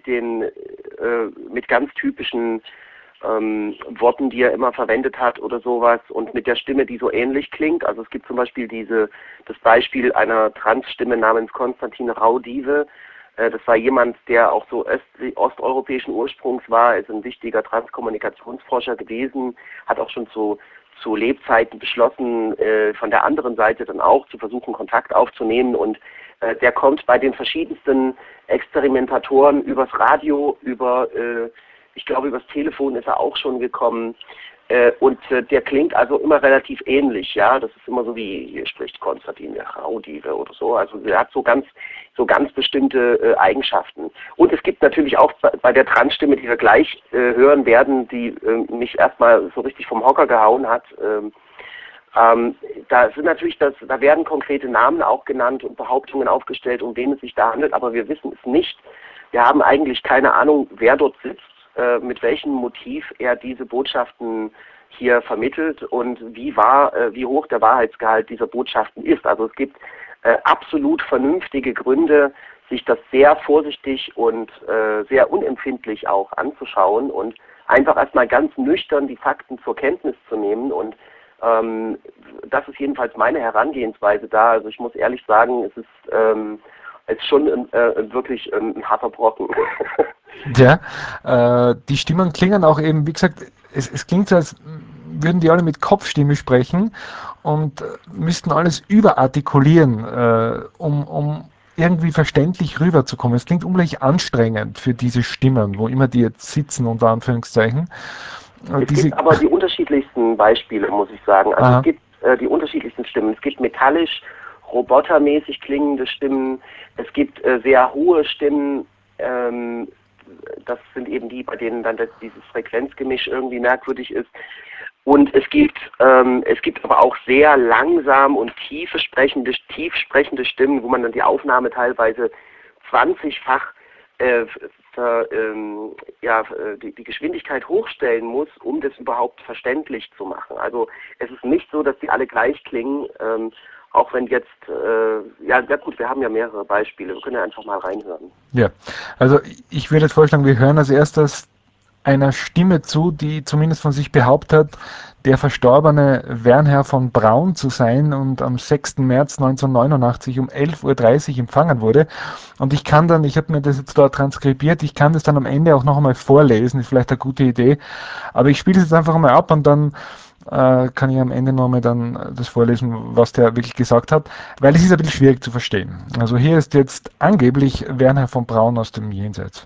ganz typischen Worten, die er immer verwendet hat oder sowas und mit der Stimme, die so ähnlich klingt. Also es gibt zum Beispiel das Beispiel einer Transstimme namens Konstantin Raudive. Das war jemand, der auch so osteuropäischen Ursprungs war, ist ein wichtiger Transkommunikationsforscher gewesen, hat auch schon zu Lebzeiten beschlossen, von der anderen Seite dann auch zu versuchen, Kontakt aufzunehmen und der kommt bei den verschiedensten Experimentatoren übers Radio, ich glaube, übers Telefon ist er auch schon gekommen. Der klingt also immer relativ ähnlich, ja. Das ist immer so wie, hier spricht Konstantin Raudive oder so. Also er hat so ganz bestimmte Eigenschaften. Und es gibt natürlich auch bei der Transstimme, die wir gleich hören werden, die mich erstmal so richtig vom Hocker gehauen hat, Da sind natürlich da werden konkrete Namen auch genannt und Behauptungen aufgestellt, um wen es sich da handelt, aber wir wissen es nicht. Wir haben eigentlich keine Ahnung, wer dort sitzt, mit welchem Motiv er diese Botschaften hier vermittelt und wie hoch der Wahrheitsgehalt dieser Botschaften ist. Also es gibt absolut vernünftige Gründe, sich das sehr vorsichtig und sehr unempfindlich auch anzuschauen und einfach erstmal ganz nüchtern die Fakten zur Kenntnis zu nehmen. Und das ist jedenfalls meine Herangehensweise da. Also ich muss ehrlich sagen, es ist schon wirklich ein harter Brocken. Ja, die Stimmen klingen auch eben, wie gesagt, es klingt so, als würden die alle mit Kopfstimme sprechen und müssten alles überartikulieren, um irgendwie verständlich rüberzukommen. Es klingt ungleich anstrengend für diese Stimmen, wo immer die jetzt sitzen, unter Anführungszeichen. Es gibt aber die unterschiedlichsten Beispiele, muss ich sagen. Also es gibt die unterschiedlichsten Stimmen. Es gibt metallisch, robotermäßig klingende Stimmen. Es gibt sehr hohe Stimmen. Das sind eben die, bei denen dann dieses Frequenzgemisch irgendwie merkwürdig ist. Und es gibt aber auch sehr langsam und tief sprechende Stimmen, wo man dann die Aufnahme teilweise 20-fach die Geschwindigkeit hochstellen muss, um das überhaupt verständlich zu machen. Also es ist nicht so, dass die alle gleich klingen, auch wenn jetzt, gut, wir haben ja mehrere Beispiele, wir können ja einfach mal reinhören. Ja, also ich würde vorschlagen, wir hören als erstes einer Stimme zu, die zumindest von sich behauptet hat, der verstorbene Wernher von Braun zu sein und am 6. März 1989 um 11:30 Uhr empfangen wurde. Und ich habe mir das jetzt dort transkribiert, ich kann das dann am Ende auch noch einmal vorlesen, ist vielleicht eine gute Idee, aber ich spiele es jetzt einfach mal ab und dann kann ich am Ende nochmal dann das vorlesen, was der wirklich gesagt hat, weil es ist ein bisschen schwierig zu verstehen. Also hier ist jetzt angeblich Wernher von Braun aus dem Jenseits.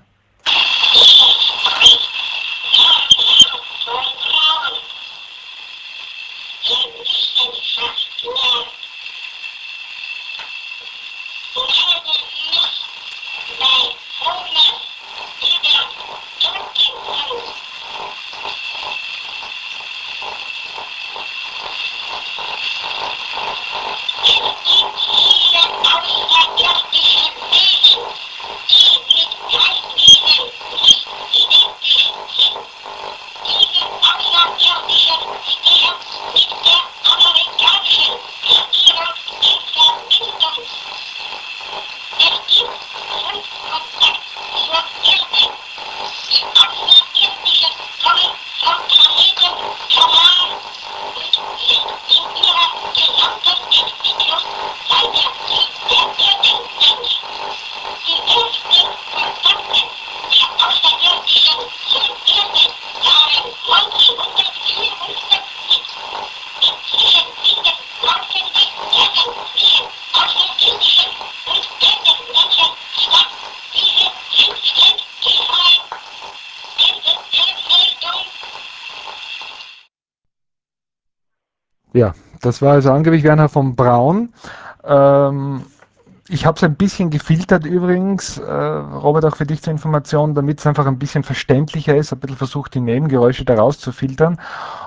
Ja, das war also angeblich Werner von Braun. Ähm, Ich habe es ein bisschen gefiltert übrigens, Robert, auch für dich zur Information, damit es einfach ein bisschen verständlicher ist, ein bisschen versucht, die Nebengeräusche da rauszufiltern.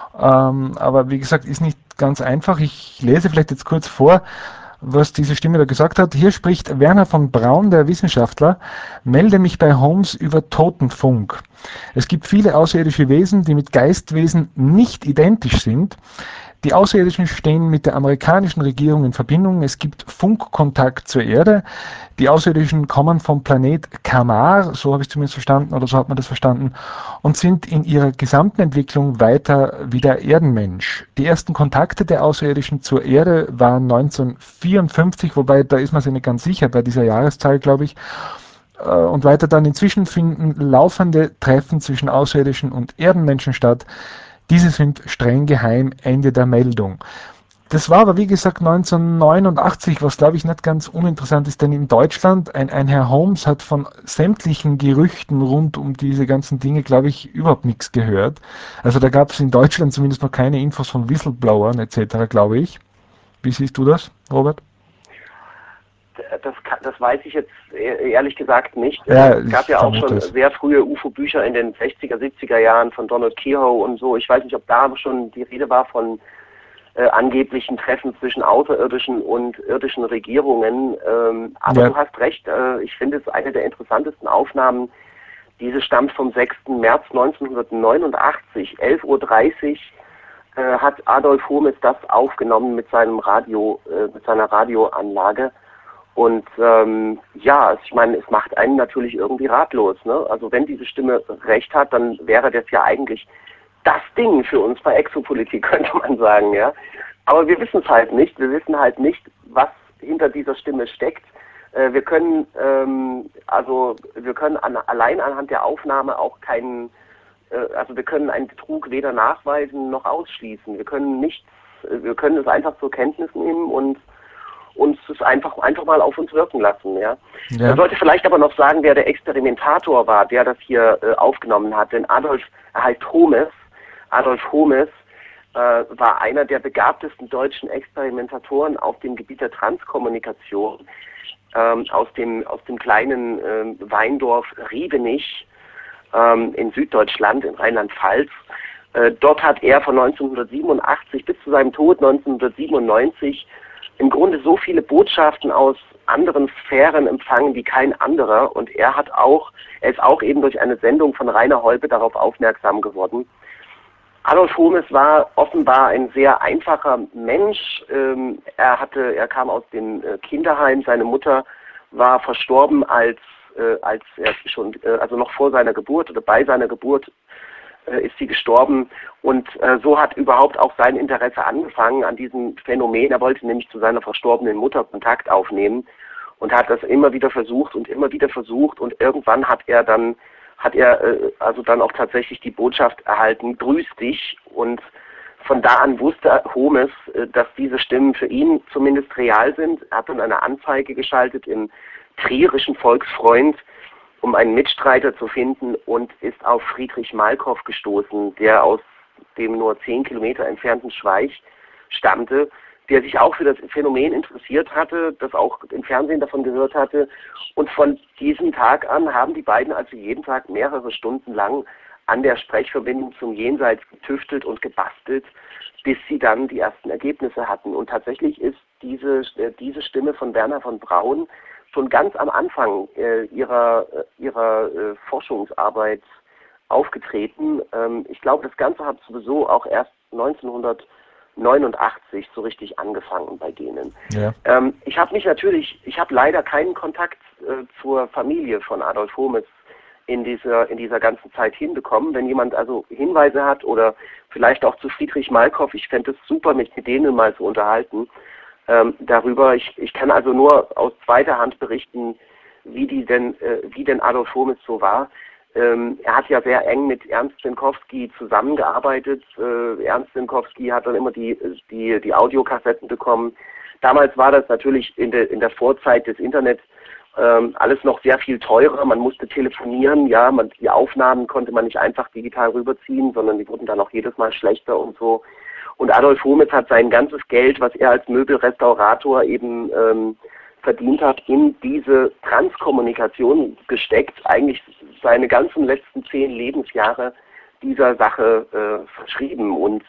Aber wie gesagt, ist nicht ganz einfach. Ich lese vielleicht jetzt kurz vor, was diese Stimme da gesagt hat. Hier spricht Werner von Braun, der Wissenschaftler. Melde mich bei Holmes über Totenfunk. Es gibt viele außerirdische Wesen, die mit Geistwesen nicht identisch sind. Die Außerirdischen stehen mit der amerikanischen Regierung in Verbindung. Es gibt Funkkontakt zur Erde. Die Außerirdischen kommen vom Planet Kamar, so habe ich es zumindest verstanden, oder so hat man das verstanden, und sind in ihrer gesamten Entwicklung weiter wie der Erdenmensch. Die ersten Kontakte der Außerirdischen zur Erde waren 1954, wobei da ist man sich nicht ganz sicher bei dieser Jahreszahl, glaube ich. Und weiter dann inzwischen finden laufende Treffen zwischen Außerirdischen und Erdenmenschen statt. Diese sind streng geheim, Ende der Meldung. Das war aber wie gesagt 1989, was glaube ich nicht ganz uninteressant ist, denn in Deutschland, ein Herr Holmes hat von sämtlichen Gerüchten rund um diese ganzen Dinge, glaube ich, überhaupt nichts gehört. Also da gab es in Deutschland zumindest noch keine Infos von Whistleblowern etc., glaube ich. Wie siehst du das, Robert? Das weiß ich jetzt ehrlich gesagt nicht. Ja, Es ich gab ja auch vermute schon es. sehr frühe UFO-Bücher in den 60er, 70er Jahren von Donald Keyhoe und so. Ich weiß nicht, ob da schon die Rede war von angeblichen Treffen zwischen außerirdischen und irdischen Regierungen. Aber Ja. du hast recht, ich finde es eine der interessantesten Aufnahmen. Diese stammt vom 6. März 1989, 11:30 Uhr, hat Adolf Homes das aufgenommen mit seinem Radio, mit seiner Radioanlage. Und ja, ich meine, es macht einen natürlich irgendwie ratlos, ne? Also wenn diese Stimme recht hat, dann wäre das ja eigentlich das Ding für uns bei Exopolitik, könnte man sagen, ja. Aber wir wissen es halt nicht. Wir wissen halt nicht, was hinter dieser Stimme steckt. Wir können allein anhand der Aufnahme auch also wir können einen Betrug weder nachweisen noch ausschließen. Wir können es einfach zur Kenntnis nehmen und uns es einfach mal auf uns wirken lassen, ja. Ja. Man sollte vielleicht aber noch sagen, wer der Experimentator war, der das hier aufgenommen hat, denn Adolf Homes war einer der begabtesten deutschen Experimentatoren auf dem Gebiet der Transkommunikation aus dem kleinen Weindorf Riebenich in Süddeutschland, in Rheinland-Pfalz. Dort hat er von 1987 bis zu seinem Tod 1997 im Grunde so viele Botschaften aus anderen Sphären empfangen wie kein anderer, und er ist auch eben durch eine Sendung von Rainer Holbe darauf aufmerksam geworden. Adolf Homes war offenbar ein sehr einfacher Mensch. Er kam aus dem Kinderheim. Seine Mutter war verstorben, als er schon, also noch vor seiner Geburt oder bei seiner Geburt ist sie gestorben. Und so hat überhaupt auch sein Interesse angefangen an diesem Phänomen. Er wollte nämlich zu seiner verstorbenen Mutter Kontakt aufnehmen und hat das immer wieder versucht und irgendwann hat er dann auch tatsächlich die Botschaft erhalten: Grüß dich. Und von da an wusste Homes, dass diese Stimmen für ihn zumindest real sind. Er hat dann eine Anzeige geschaltet im Trierischen Volksfreund, um einen Mitstreiter zu finden, und ist auf Friedrich Malkow gestoßen, der aus dem nur 10 Kilometer entfernten Schweich stammte, der sich auch für das Phänomen interessiert hatte, das auch im Fernsehen davon gehört hatte. Und von diesem Tag an haben die beiden also jeden Tag mehrere Stunden lang an der Sprechverbindung zum Jenseits getüftelt und gebastelt, bis sie dann die ersten Ergebnisse hatten. Und tatsächlich ist diese Stimme von Werner von Braun schon ganz am Anfang ihrer Forschungsarbeit aufgetreten. Ich glaube, das Ganze hat sowieso auch erst 1989 so richtig angefangen bei denen. Ja. Ich habe leider keinen Kontakt zur Familie von Adolf Homes in dieser ganzen Zeit hinbekommen. Wenn jemand also Hinweise hat oder vielleicht auch zu Friedrich Malkow, ich fände es super, mich mit denen mal zu unterhalten darüber. Ich kann also nur aus zweiter Hand berichten, wie denn Adolf Homes so war. Er hat ja sehr eng mit Ernst Zinkowski zusammengearbeitet. Ernst Zinkowski hat dann immer die Audiokassetten bekommen. Damals war das natürlich in der Vorzeit des Internets alles noch sehr viel teurer. Man musste telefonieren, ja, die Aufnahmen konnte man nicht einfach digital rüberziehen, sondern die wurden dann auch jedes Mal schlechter und so. Und Adolf Homes hat sein ganzes Geld, was er als Möbelrestaurator eben verdient hat, in diese Transkommunikation gesteckt, eigentlich seine ganzen letzten 10 Lebensjahre dieser Sache verschrieben. Und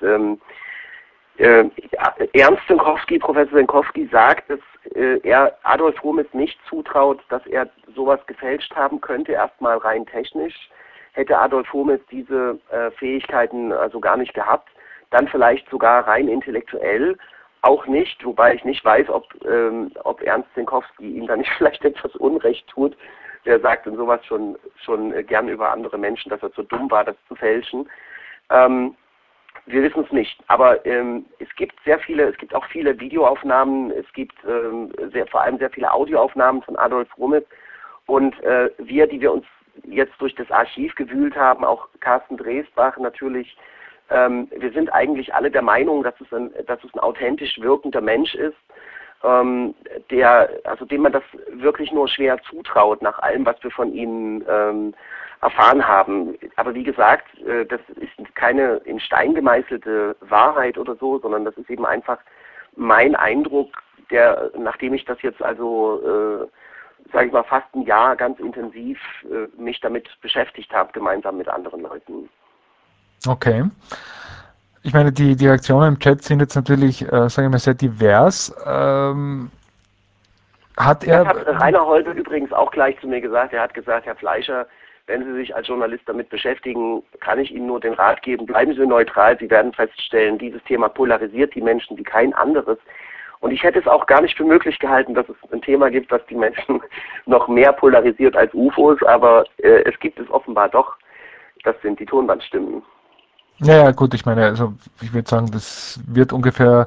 Professor Zinkowski sagt, dass er Adolf Homes nicht zutraut, dass er sowas gefälscht haben könnte, erstmal rein technisch. Hätte Adolf Homes diese Fähigkeiten also gar nicht gehabt, dann vielleicht sogar rein intellektuell auch nicht, wobei ich nicht weiß, ob Ernst Zinkowski ihm da nicht vielleicht etwas Unrecht tut. Der sagt in sowas schon gern über andere Menschen, dass er zu dumm war, das zu fälschen. Wir wissen es nicht, aber es gibt auch viele Videoaufnahmen, es gibt vor allem sehr viele Audioaufnahmen von Adolf Homes, und die wir uns jetzt durch das Archiv gewühlt haben, auch Carsten Dresbach natürlich, wir sind eigentlich alle der Meinung, dass es ein authentisch wirkender Mensch ist, dem man das wirklich nur schwer zutraut, nach allem, was wir von ihm erfahren haben. Aber wie gesagt, das ist keine in Stein gemeißelte Wahrheit oder so, sondern das ist eben einfach mein Eindruck, nachdem ich das jetzt also, sage ich mal, fast ein Jahr ganz intensiv mich damit beschäftigt habe, gemeinsam mit anderen Leuten. Okay. Ich meine, die Reaktionen im Chat sind jetzt natürlich, sagen wir mal, sehr divers. Hat Das er, hat Rainer Holbe übrigens auch gleich zu mir gesagt. Er hat gesagt, Herr Fleischer, wenn Sie sich als Journalist damit beschäftigen, kann ich Ihnen nur den Rat geben, bleiben Sie neutral. Sie werden feststellen, dieses Thema polarisiert die Menschen wie kein anderes. Und ich hätte es auch gar nicht für möglich gehalten, dass es ein Thema gibt, was die Menschen noch mehr polarisiert als UFOs, aber es gibt es offenbar doch. Das sind die Tonbandstimmen. ja, gut, ich meine, also ich würde sagen, das wird ungefähr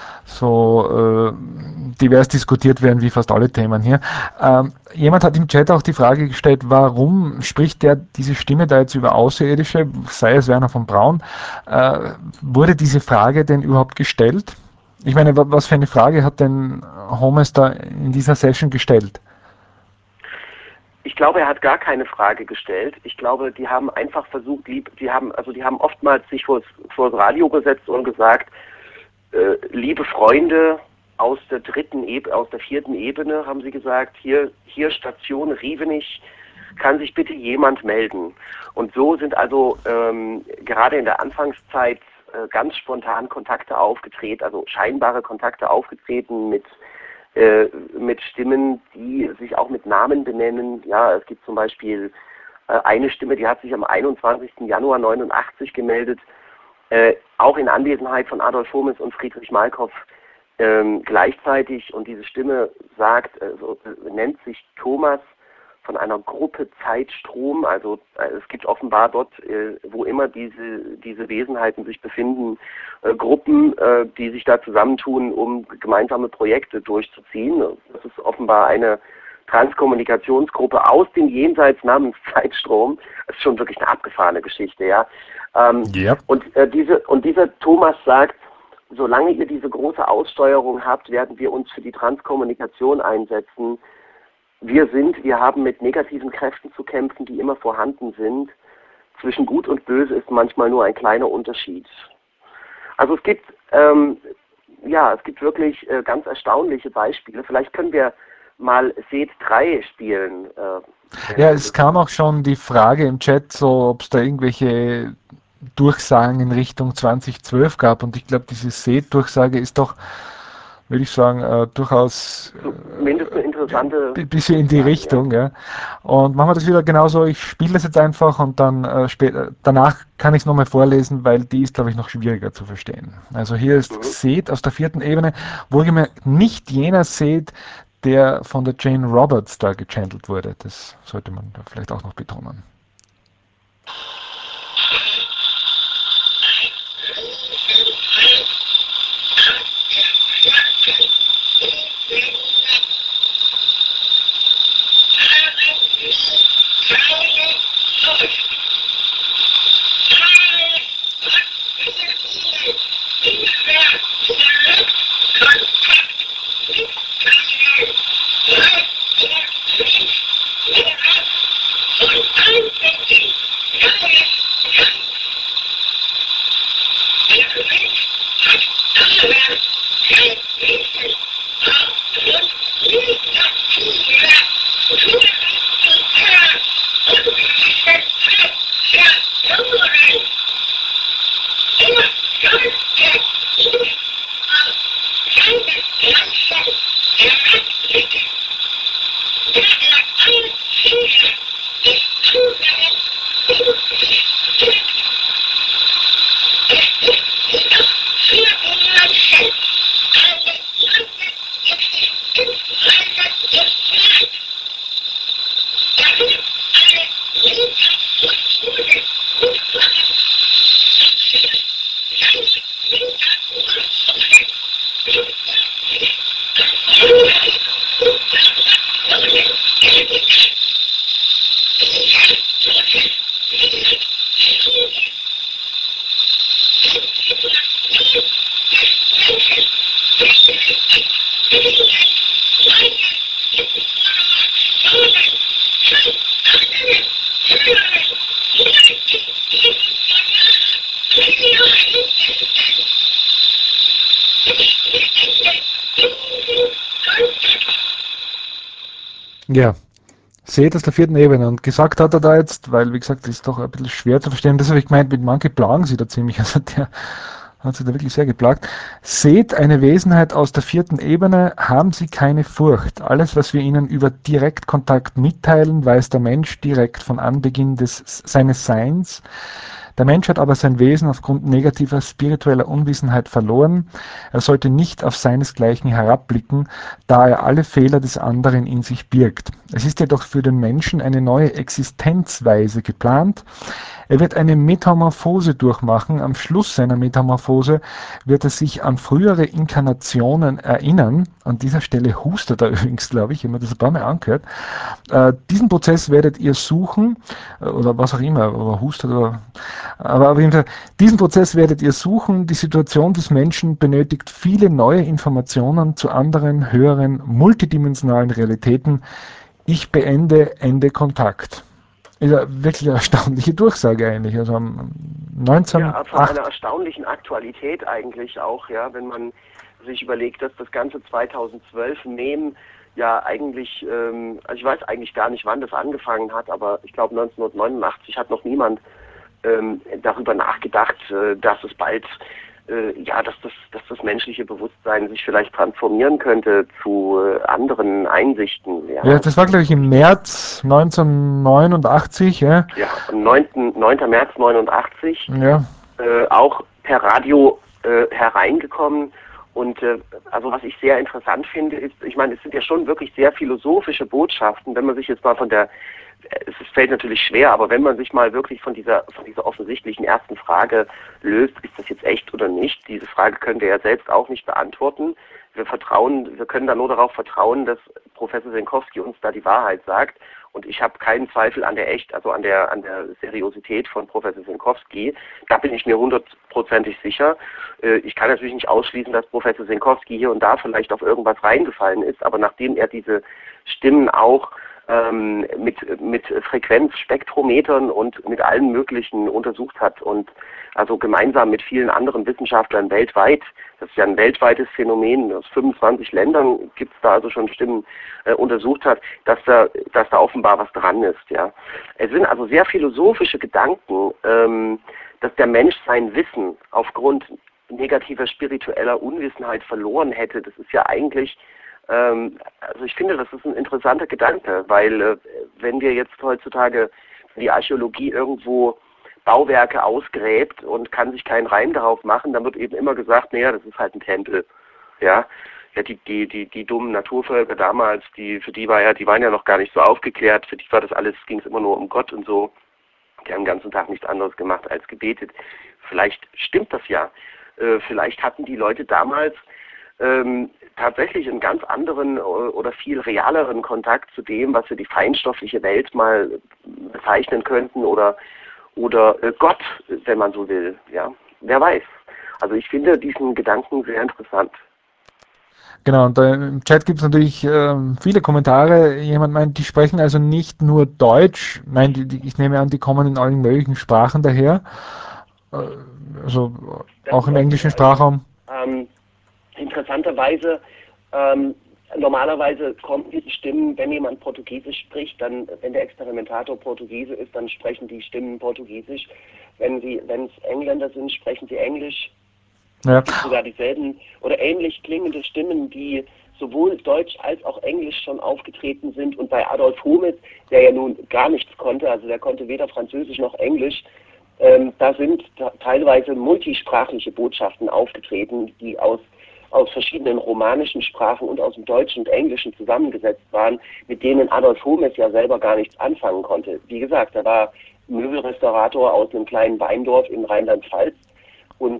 so divers diskutiert werden wie fast alle Themen hier. Jemand hat im Chat auch die Frage gestellt, warum spricht der diese Stimme da jetzt über Außerirdische, sei es Werner von Braun? Wurde diese Frage denn überhaupt gestellt? Ich meine, was für eine Frage hat denn Holmes da in dieser Session gestellt? Ich glaube, er hat gar keine Frage gestellt. Ich glaube, die haben einfach versucht, die haben oftmals sich vor das Radio gesetzt und gesagt, liebe Freunde aus der vierten Ebene, haben sie gesagt, hier Station Rievenich, kann sich bitte jemand melden. Und so sind also gerade in der Anfangszeit ganz spontan Kontakte aufgetreten, also scheinbare Kontakte aufgetreten mit Stimmen, die sich auch mit Namen benennen. Ja, es gibt zum Beispiel eine Stimme, die hat sich am 21. Januar 89 gemeldet, auch in Anwesenheit von Adolf Holmes und Friedrich Malkow gleichzeitig. Und diese Stimme nennt sich Thomas von einer Gruppe Zeitstrom. Also es gibt offenbar dort, wo immer diese Wesenheiten sich befinden, Gruppen, die sich da zusammentun, um gemeinsame Projekte durchzuziehen. Das ist offenbar eine Transkommunikationsgruppe aus dem Jenseits namens Zeitstrom. Das ist schon wirklich eine abgefahrene Geschichte, ja. Ja. Und dieser Thomas sagt, solange ihr diese große Aussteuerung habt, werden wir uns für die Transkommunikation einsetzen. Wir haben mit negativen Kräften zu kämpfen, die immer vorhanden sind. Zwischen Gut und Böse ist manchmal nur ein kleiner Unterschied. Also es gibt wirklich ganz erstaunliche Beispiele. Vielleicht können wir mal Seth 3 spielen. Ja, es kam auch schon die Frage im Chat, so ob es da irgendwelche Durchsagen in Richtung 2012 gab. Und ich glaube, diese Seed-Durchsage ist doch, würde ich sagen, durchaus Zumindest eine interessante ein bisschen in die Durchsage, ja. Richtung. Ja. Und machen wir das wieder genauso. Ich spiele das jetzt einfach und dann danach kann ich es nochmal vorlesen, weil die ist, glaube ich, noch schwieriger zu verstehen. Also hier ist Mhm. Seth aus der vierten Ebene, wohlgemerkt nicht jener Seth, der von der Jane Roberts da gechannelt wurde. Das sollte man da vielleicht auch noch betonen. Ja, seht aus der 4. Ebene. Und gesagt hat er da jetzt, weil, wie gesagt, das ist doch ein bisschen schwer zu verstehen, das habe ich gemeint, mit manche plagen sie da ziemlich, also der hat sie da wirklich sehr geplagt. Seht eine Wesenheit aus der 4. Ebene, haben sie keine Furcht. Alles, was wir ihnen über Direktkontakt mitteilen, weiß der Mensch direkt von Anbeginn seines Seins. Der Mensch hat aber sein Wesen aufgrund negativer spiritueller Unwissenheit verloren. Er sollte nicht auf seinesgleichen herabblicken, da er alle Fehler des anderen in sich birgt. Es ist jedoch für den Menschen eine neue Existenzweise geplant. Er wird eine Metamorphose durchmachen. Am Schluss seiner Metamorphose wird er sich an frühere Inkarnationen erinnern. An dieser Stelle hustet er übrigens, glaube ich, wenn man das ein paar Mal angehört. Diesen Prozess werdet ihr suchen, oder was auch immer, oder hustet, oder, aber auf jeden Fall, diesen Prozess werdet ihr suchen. Die Situation des Menschen benötigt viele neue Informationen zu anderen, höheren, multidimensionalen Realitäten. Ich beende, Ende Kontakt. Ist ja wirklich eine erstaunliche Durchsage eigentlich. Also am Ja, von 1908. einer erstaunlichen Aktualität eigentlich auch, ja, wenn man sich überlegt, dass das ganze 2012 Mem ja eigentlich, also ich weiß eigentlich gar nicht, wann das angefangen hat, aber ich glaube 1989 hat noch niemand darüber nachgedacht, dass es bald, ja, dass das menschliche Bewusstsein sich vielleicht transformieren könnte zu anderen Einsichten, ja. Ja, das war, glaube ich, im März 1989. Ja. Ja, am 9. März 89, Ja. auch per Radio hereingekommen. Und also was ich sehr interessant finde, ist, ich meine, es sind ja schon wirklich sehr philosophische Botschaften, wenn man sich jetzt mal es fällt natürlich schwer, aber wenn man sich mal wirklich von dieser offensichtlichen ersten Frage löst, ist das jetzt echt oder nicht, diese Frage können wir ja selbst auch nicht beantworten. Wir können da nur darauf vertrauen, dass Professor Senkowski uns da die Wahrheit sagt. Und ich habe keinen Zweifel an an der Seriosität von Professor Senkowski. Da bin ich mir 100%ig sicher. Ich kann natürlich nicht ausschließen, dass Professor Senkowski hier und da vielleicht auf irgendwas reingefallen ist, aber nachdem er diese Stimmen auch mit Frequenzspektrometern und mit allen möglichen untersucht hat und also gemeinsam mit vielen anderen Wissenschaftlern weltweit, das ist ja ein weltweites Phänomen, aus 25 Ländern gibt es da also schon Stimmen untersucht hat, dass da offenbar was dran ist. Ja. Es sind also sehr philosophische Gedanken, dass der Mensch sein Wissen aufgrund negativer spiritueller Unwissenheit verloren hätte. Das ist ja eigentlich also ich finde, das ist ein interessanter Gedanke, weil wenn wir jetzt heutzutage die Archäologie irgendwo Bauwerke ausgräbt und kann sich keinen Reim darauf machen, dann wird eben immer gesagt, naja, das ist halt ein Tempel. Ja, ja, die dummen Naturvölker damals, die waren ja noch gar nicht so aufgeklärt, für die war das alles, ging es immer nur um Gott und so. Die haben den ganzen Tag nichts anderes gemacht als gebetet. Vielleicht stimmt das ja. Vielleicht hatten die Leute damals tatsächlich einen ganz anderen oder viel realeren Kontakt zu dem, was wir die feinstoffliche Welt mal bezeichnen könnten oder Gott, wenn man so will. Ja, wer weiß. Also ich finde diesen Gedanken sehr interessant. Genau, und im Chat gibt es natürlich viele Kommentare. Jemand meint, die sprechen also nicht nur Deutsch. Nein, ich nehme an, die kommen in allen möglichen Sprachen daher. Äh, also Das auch ist im auch englischen sicher, ja. Sprachraum. Interessanterweise, normalerweise kommen diese Stimmen, wenn jemand Portugiesisch spricht, dann, wenn der Experimentator Portugiese ist, dann sprechen die Stimmen Portugiesisch. Wenn es Engländer sind, sprechen sie Englisch. Ja. Es gibt sogar dieselben oder ähnlich klingende Stimmen, die sowohl Deutsch als auch Englisch schon aufgetreten sind. Und bei Adolf Homes, der ja nun gar nichts konnte, also der konnte weder Französisch noch Englisch, da sind teilweise multisprachliche Botschaften aufgetreten, die aus verschiedenen romanischen Sprachen und aus dem Deutschen und Englischen zusammengesetzt waren, mit denen Adolf Homes ja selber gar nichts anfangen konnte. Wie gesagt, er war Möbelrestaurator aus einem kleinen Weindorf in Rheinland-Pfalz und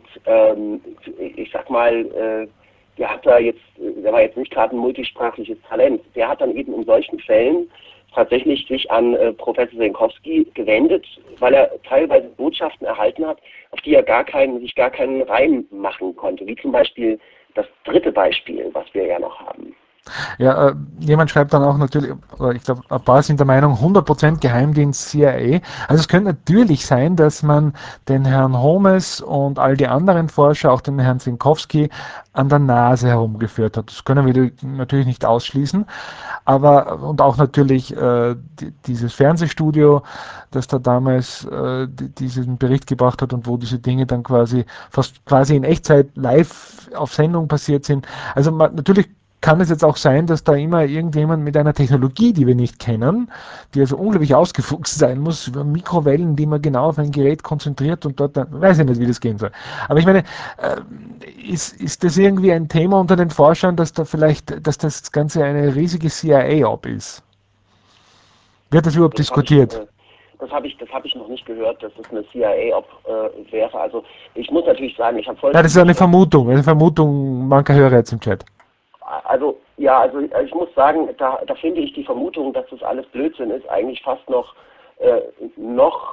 ich sag mal, der war jetzt nicht gerade ein multisprachliches Talent. Der hat dann eben in solchen Fällen tatsächlich sich an Professor Senkowski gewendet, weil er teilweise Botschaften erhalten hat, auf die er sich gar keinen Reim machen konnte, wie zum Beispiel das dritte Beispiel, was wir ja noch haben. Ja, jemand schreibt dann auch natürlich, oder ich glaube, ein paar sind der Meinung, 100% Geheimdienst CIA. Also es könnte natürlich sein, dass man den Herrn Holmes und all die anderen Forscher, auch den Herrn Zinkowski, an der Nase herumgeführt hat. Das können wir natürlich nicht ausschließen. Aber, und auch natürlich dieses Fernsehstudio, das da damals diesen Bericht gebracht hat und wo diese Dinge dann fast quasi in Echtzeit live auf Sendung passiert sind. Also natürlich kann es jetzt auch sein, dass da immer irgendjemand mit einer Technologie, die wir nicht kennen, die also unglaublich ausgefuchst sein muss, über Mikrowellen, die man genau auf ein Gerät konzentriert und dort dann, weiß ich nicht, wie das gehen soll. Aber ich meine, ist das irgendwie ein Thema unter den Forschern, dass das Ganze eine riesige CIA-Op ist? Wird das überhaupt Also diskutiert? das habe ich noch nicht gehört, dass es eine CIA-Op wäre. Also ich muss natürlich sagen, ich habe Nein, das ist vollstes Verständnis. Eine Vermutung mancher Hörer jetzt im Chat. Also ja, also ich muss sagen, da finde ich die Vermutung, dass das alles Blödsinn ist, eigentlich fast äh, noch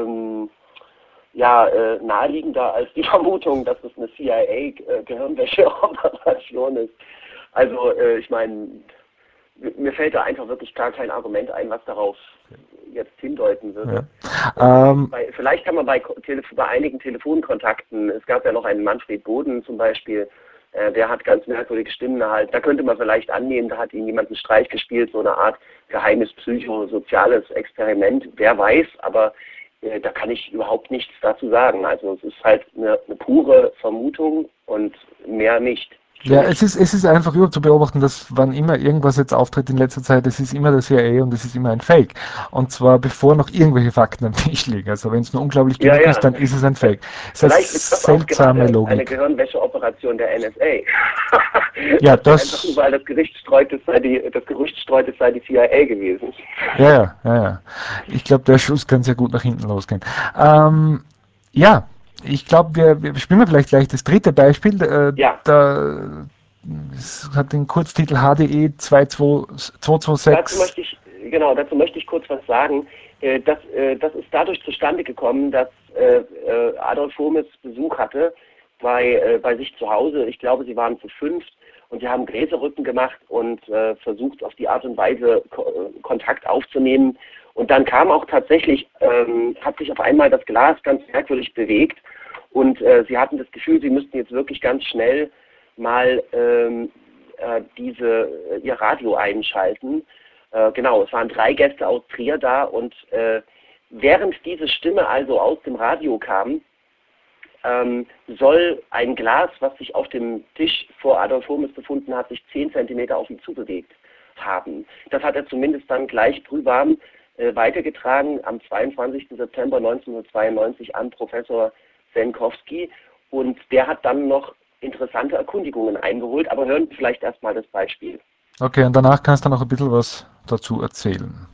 naheliegender als die Vermutung, dass es eine CIA-Gehirnwäsche-Operation ist. Also ich meine, mir fällt da einfach wirklich gar kein Argument ein, was darauf jetzt hindeuten würde. Ja. Vielleicht kann man bei einigen Telefonkontakten, es gab ja noch einen Manfred Boden zum Beispiel, der hat ganz merkwürdige Stimmen erhalten. Da könnte man vielleicht annehmen, da hat ihm jemand einen Streich gespielt, so eine Art geheimes psychosoziales Experiment. Wer weiß, aber da kann ich überhaupt nichts dazu sagen. Also es ist halt eine pure Vermutung und mehr nicht. Ja, es ist einfach überhaupt zu beobachten, dass wann immer irgendwas jetzt auftritt in letzter Zeit, es ist immer der CIA und es ist immer ein Fake. Und zwar bevor noch irgendwelche Fakten am Tisch liegen. Also wenn es nur unglaublich Ja, genug ist, ja. dann ist es ein Fake. Es ist eine Vielleicht ist das auch seltsame gerade eine Logik. Gehirnwäscheoperation der NSA. Ja, Dass der einfach das, überall das Gerücht streut, es sei die CIA gewesen. ja. Ich glaube, der Schuss kann sehr gut nach hinten losgehen. Ja, ich glaube, wir spielen mal vielleicht gleich das dritte Beispiel. Ja, Es hat den Kurztitel HDE dazu 226. möchte ich, dazu möchte ich kurz was sagen. Das ist dadurch zustande gekommen, dass Adolf Holmes Besuch hatte bei sich zu Hause. Ich glaube, sie waren zu fünft und sie haben Gräserrücken gemacht und versucht auf die Art und Weise Kontakt aufzunehmen. Und dann kam auch tatsächlich, hat sich auf einmal das Glas ganz merkwürdig bewegt und sie hatten das Gefühl, sie müssten jetzt wirklich ganz schnell mal ihr Radio einschalten. Genau, es waren 3 Gäste aus Trier da und während diese Stimme also aus dem Radio kam, soll ein Glas, was sich auf dem Tisch vor Adolf Holmes befunden hat, sich 10 Zentimeter auf ihn zubewegt haben. Das hat er zumindest dann gleich brühwarm weitergetragen am 22. September 1992 an Professor Senkowski und der hat dann noch interessante Erkundigungen eingeholt, aber hören wir vielleicht erstmal das Beispiel. Okay, und danach kannst du noch ein bisschen was dazu erzählen.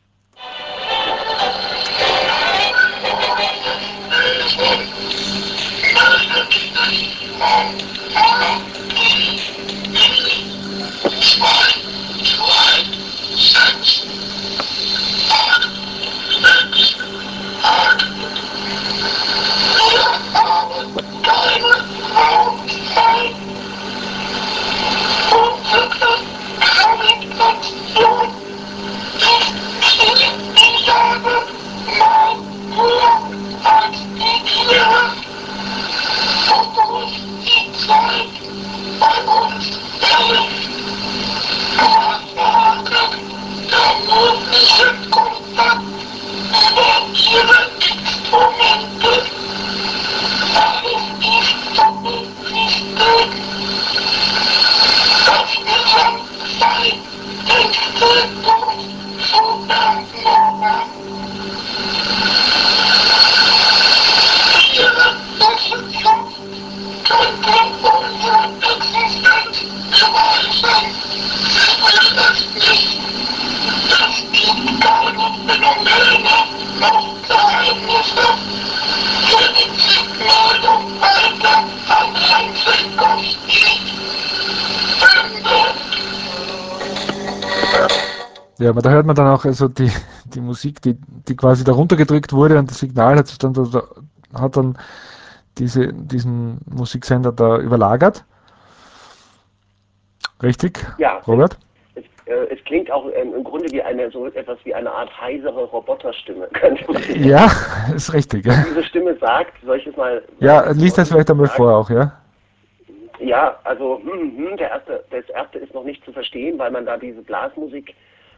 Ja, aber da hört man dann auch also die Musik, die quasi da runtergedrückt wurde und das Signal hat dann diesen Musiksender da überlagert. Richtig, Ja, Robert? es klingt auch im Grunde wie so etwas wie eine Art heisere Roboterstimme, könnte man Ja, denken. ist richtig. Und Ja, diese Stimme sagt, soll ich es mal ja, lies das vorlesen? vielleicht einmal vor auch, ja? Ja, also das erste ist noch nicht zu verstehen, weil man da diese Blasmusik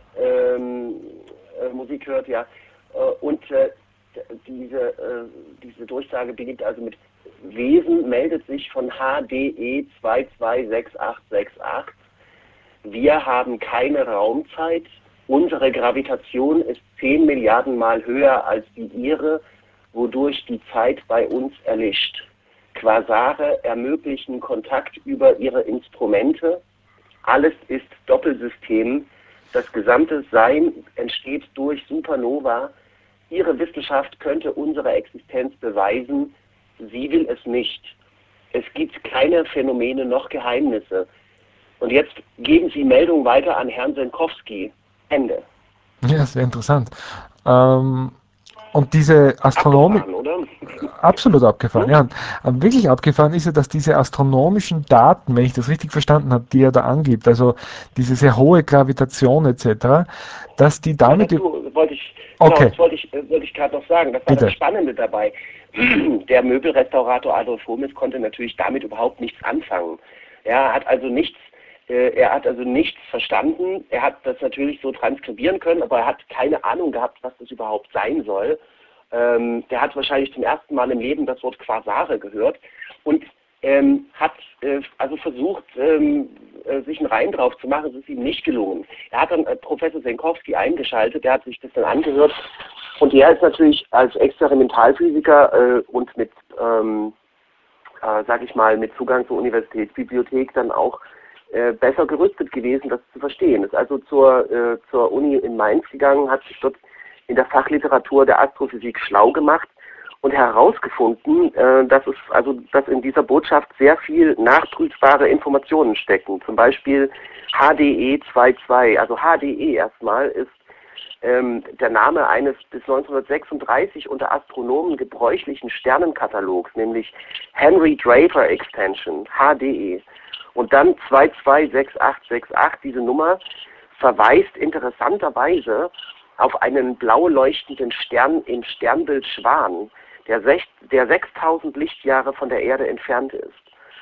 Musik hört, ja. Diese Durchsage beginnt also mit: Wesen meldet sich von HDE 226868. Wir haben keine Raumzeit. Unsere Gravitation ist 10 Milliarden Mal höher als die ihre, wodurch die Zeit bei uns erlischt. Quasare ermöglichen Kontakt über ihre Instrumente. Alles ist Doppelsystem. Das gesamte Sein entsteht durch Supernova. Ihre Wissenschaft könnte unsere Existenz beweisen. Sie will es nicht. Es gibt keine Phänomene noch Geheimnisse. Und jetzt geben Sie Meldung weiter an Herrn Senkowski. Ende. Ja, sehr interessant. Ähm, und diese Astronomie, Abgefahren, oder? absolut abgefahren, Hm? ja. Wirklich abgefahren ist ja, dass diese astronomischen Daten, wenn ich das richtig verstanden habe, die er da angibt, also diese sehr hohe Gravitation etc., dass die Genau, damit, dazu wollte ich, genau, okay, das wollte ich gerade noch sagen. Das war das bitte. Spannende dabei. Der Möbelrestaurator Adolf Homis konnte natürlich damit überhaupt nichts anfangen. Er hat also nichts verstanden. Er hat das natürlich so transkribieren können, aber er hat keine Ahnung gehabt, was das überhaupt sein soll. Der hat wahrscheinlich zum ersten Mal im Leben das Wort Quasare gehört und hat also versucht, sich einen Reim drauf zu machen. Es ist ihm nicht gelungen. Er hat dann Professor Senkowski eingeschaltet, der hat sich das dann angehört und der ist natürlich als Experimentalphysiker und mit, sag ich mal, mit Zugang zur Universitätsbibliothek dann auch besser gerüstet gewesen, das zu verstehen. Ist also zur Uni in Mainz gegangen, hat sich dort in der Fachliteratur der Astrophysik schlau gemacht und herausgefunden, dass in dieser Botschaft sehr viel nachprüfbare Informationen stecken. Zum Beispiel HDE 22. Also HDE erstmal ist der Name eines bis 1936 unter Astronomen gebräuchlichen Sternenkatalogs, nämlich Henry Draper Extension, HDE. Und dann 226868, diese Nummer, verweist interessanterweise auf einen blau leuchtenden Stern im Sternbild Schwan, der 6000 Lichtjahre von der Erde entfernt ist.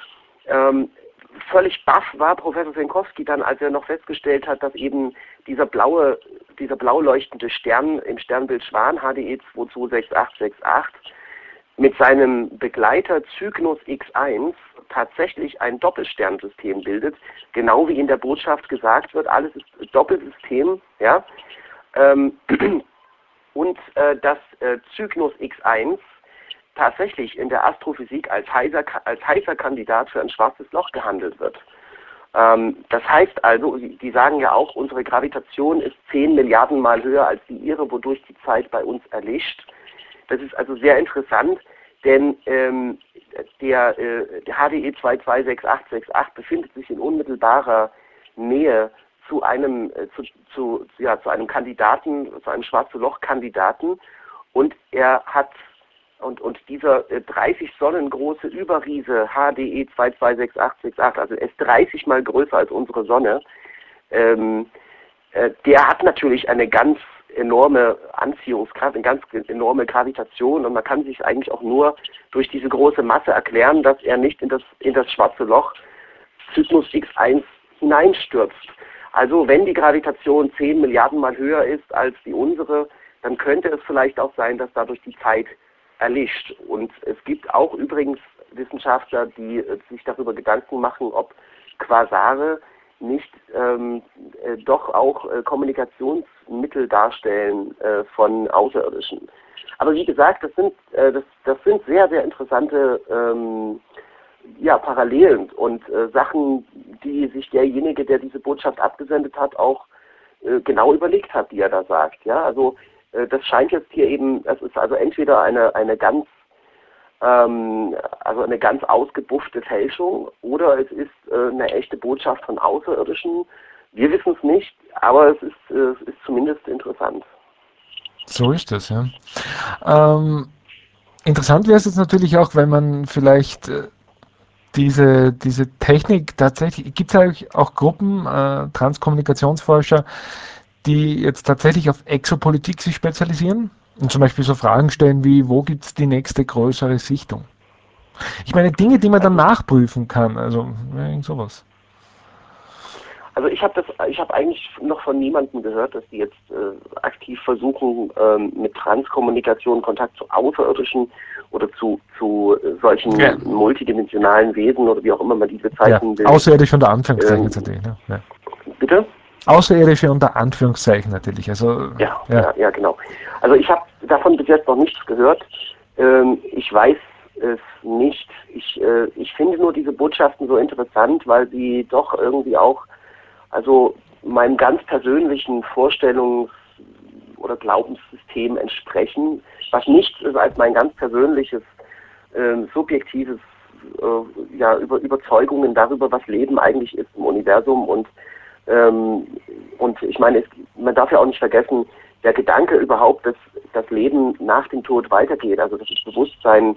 Völlig baff war Professor Senkowski dann, als er noch festgestellt hat, dass eben dieser blau leuchtende Stern im Sternbild Schwan, HDE 226868, mit seinem Begleiter Cygnus X1 tatsächlich ein Doppelsternsystem bildet, genau wie in der Botschaft gesagt wird, alles ist Doppelsystem, ja. Dass Cygnus X1 tatsächlich in der Astrophysik als heißer Kandidat für ein schwarzes Loch gehandelt wird. Das heißt also, die sagen ja auch, unsere Gravitation ist 10 Milliarden Mal höher als die ihre, wodurch die Zeit bei uns erlischt. Das ist also sehr interessant, denn der HDE 226868 befindet sich in unmittelbarer Nähe zu einem Kandidaten, zu einem schwarze Loch-Kandidaten, und er hat und dieser 30 Sonnen große Überriese HDE 226868, also er ist 30 mal größer als unsere Sonne, der hat natürlich eine ganz enorme Anziehungskraft, eine ganz enorme Gravitation, und man kann sich eigentlich auch nur durch diese große Masse erklären, dass er nicht in das schwarze Loch Cygnus X1 hineinstürzt. Also wenn die Gravitation 10 Milliarden Mal höher ist als die unsere, dann könnte es vielleicht auch sein, dass dadurch die Zeit erlischt. Und es gibt auch übrigens Wissenschaftler, die sich darüber Gedanken machen, ob Quasare nicht doch auch Kommunikationsmittel darstellen von Außerirdischen. Aber wie gesagt, das sind sehr, sehr interessante Parallelen und Sachen, die sich derjenige, der diese Botschaft abgesendet hat, auch genau überlegt hat, die er da sagt. Ja, also das scheint jetzt hier eben, es ist also entweder eine ganz ausgebuffte Fälschung, oder es ist eine echte Botschaft von Außerirdischen. Wir wissen es nicht, aber es ist zumindest interessant. So ist es, ja. Interessant wäre es jetzt natürlich auch, wenn man vielleicht diese Technik tatsächlich, gibt es eigentlich auch Gruppen, Transkommunikationsforscher, die jetzt tatsächlich auf Exopolitik sich spezialisieren und zum Beispiel so Fragen stellen wie, wo gibt es die nächste größere Sichtung? Ich meine, Dinge, die man dann Also nachprüfen kann, also ja, irgend sowas. Also ich habe eigentlich noch von niemandem gehört, dass die jetzt aktiv versuchen, mit Transkommunikation Kontakt zu Außerirdischen oder zu Ja, solchen multidimensionalen Wesen oder wie auch immer man die ja, bezeichnen will. außerirdische unter Anführungszeichen Ähm, jetzt natürlich. Ne? Ja. bitte? Außerirdische unter Anführungszeichen natürlich. Also, Ja, ja. ja, ja, genau. Also ich habe davon bis jetzt noch nichts gehört. Ich weiß es nicht. Ich finde nur diese Botschaften so interessant, weil sie doch irgendwie auch, also meinem ganz persönlichen Vorstellungs- oder Glaubenssystem entsprechen, was nichts ist als mein ganz persönliches, subjektives Überzeugungen darüber, was Leben eigentlich ist im Universum und ich meine, man darf ja auch nicht vergessen, der Gedanke überhaupt, dass das Leben nach dem Tod weitergeht, also dass das Bewusstsein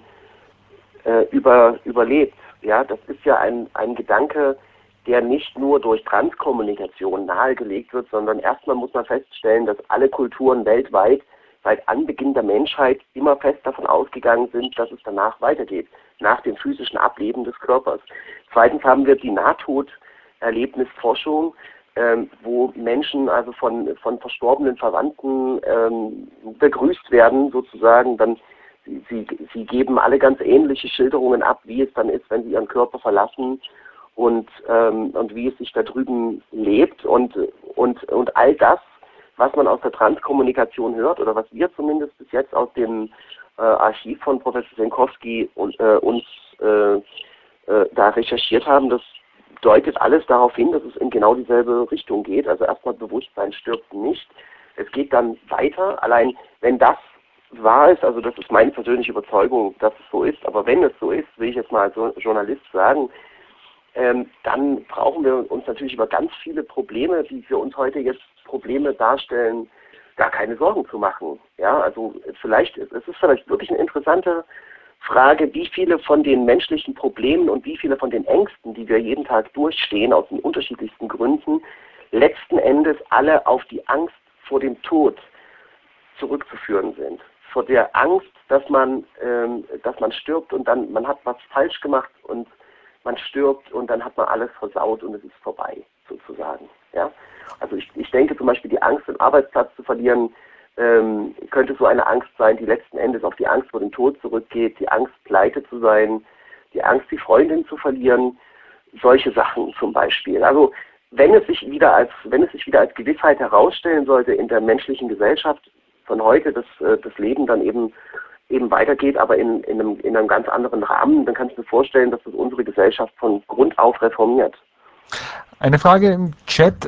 überlebt, ja, das ist ja ein Gedanke, der nicht nur durch Transkommunikation nahegelegt wird, sondern erstmal muss man feststellen, dass alle Kulturen weltweit seit Anbeginn der Menschheit immer fest davon ausgegangen sind, dass es danach weitergeht, nach dem physischen Ableben des Körpers. Zweitens haben wir die Nahtoderlebnisforschung, wo Menschen also von verstorbenen Verwandten begrüßt werden, sozusagen. Dann sie geben alle ganz ähnliche Schilderungen ab, wie es dann ist, wenn sie ihren Körper verlassen und wie es sich da drüben lebt und all das, was man aus der Transkommunikation hört oder was wir zumindest bis jetzt aus dem Archiv von Professor Senkowski uns da recherchiert haben, das deutet alles darauf hin, dass es in genau dieselbe Richtung geht. Also erstmal Bewusstsein stirbt nicht. Es geht dann weiter. Allein wenn das wahr ist, also das ist meine persönliche Überzeugung, dass es so ist, aber wenn es so ist, will ich jetzt mal als Journalist sagen, dann brauchen wir uns natürlich über ganz viele Probleme, die für uns heute jetzt Probleme darstellen, gar keine Sorgen zu machen. Ja, also es ist vielleicht wirklich eine interessante Frage, wie viele von den menschlichen Problemen und wie viele von den Ängsten, die wir jeden Tag durchstehen, aus den unterschiedlichsten Gründen, letzten Endes alle auf die Angst vor dem Tod zurückzuführen sind. Vor der Angst, dass man stirbt und dann man hat was falsch gemacht und man stirbt und dann hat man alles versaut und es ist vorbei, sozusagen. Ja? Also ich denke zum Beispiel, die Angst, den Arbeitsplatz zu verlieren, könnte so eine Angst sein, die letzten Endes auf die Angst vor dem Tod zurückgeht, die Angst, pleite zu sein, die Angst, die Freundin zu verlieren, solche Sachen zum Beispiel. Also wenn es sich wieder als Gewissheit herausstellen sollte in der menschlichen Gesellschaft von heute, dass das Leben dann eben weitergeht, aber in einem ganz anderen Rahmen, dann kann ich mir vorstellen, dass das unsere Gesellschaft von Grund auf reformiert. Eine Frage im Chat,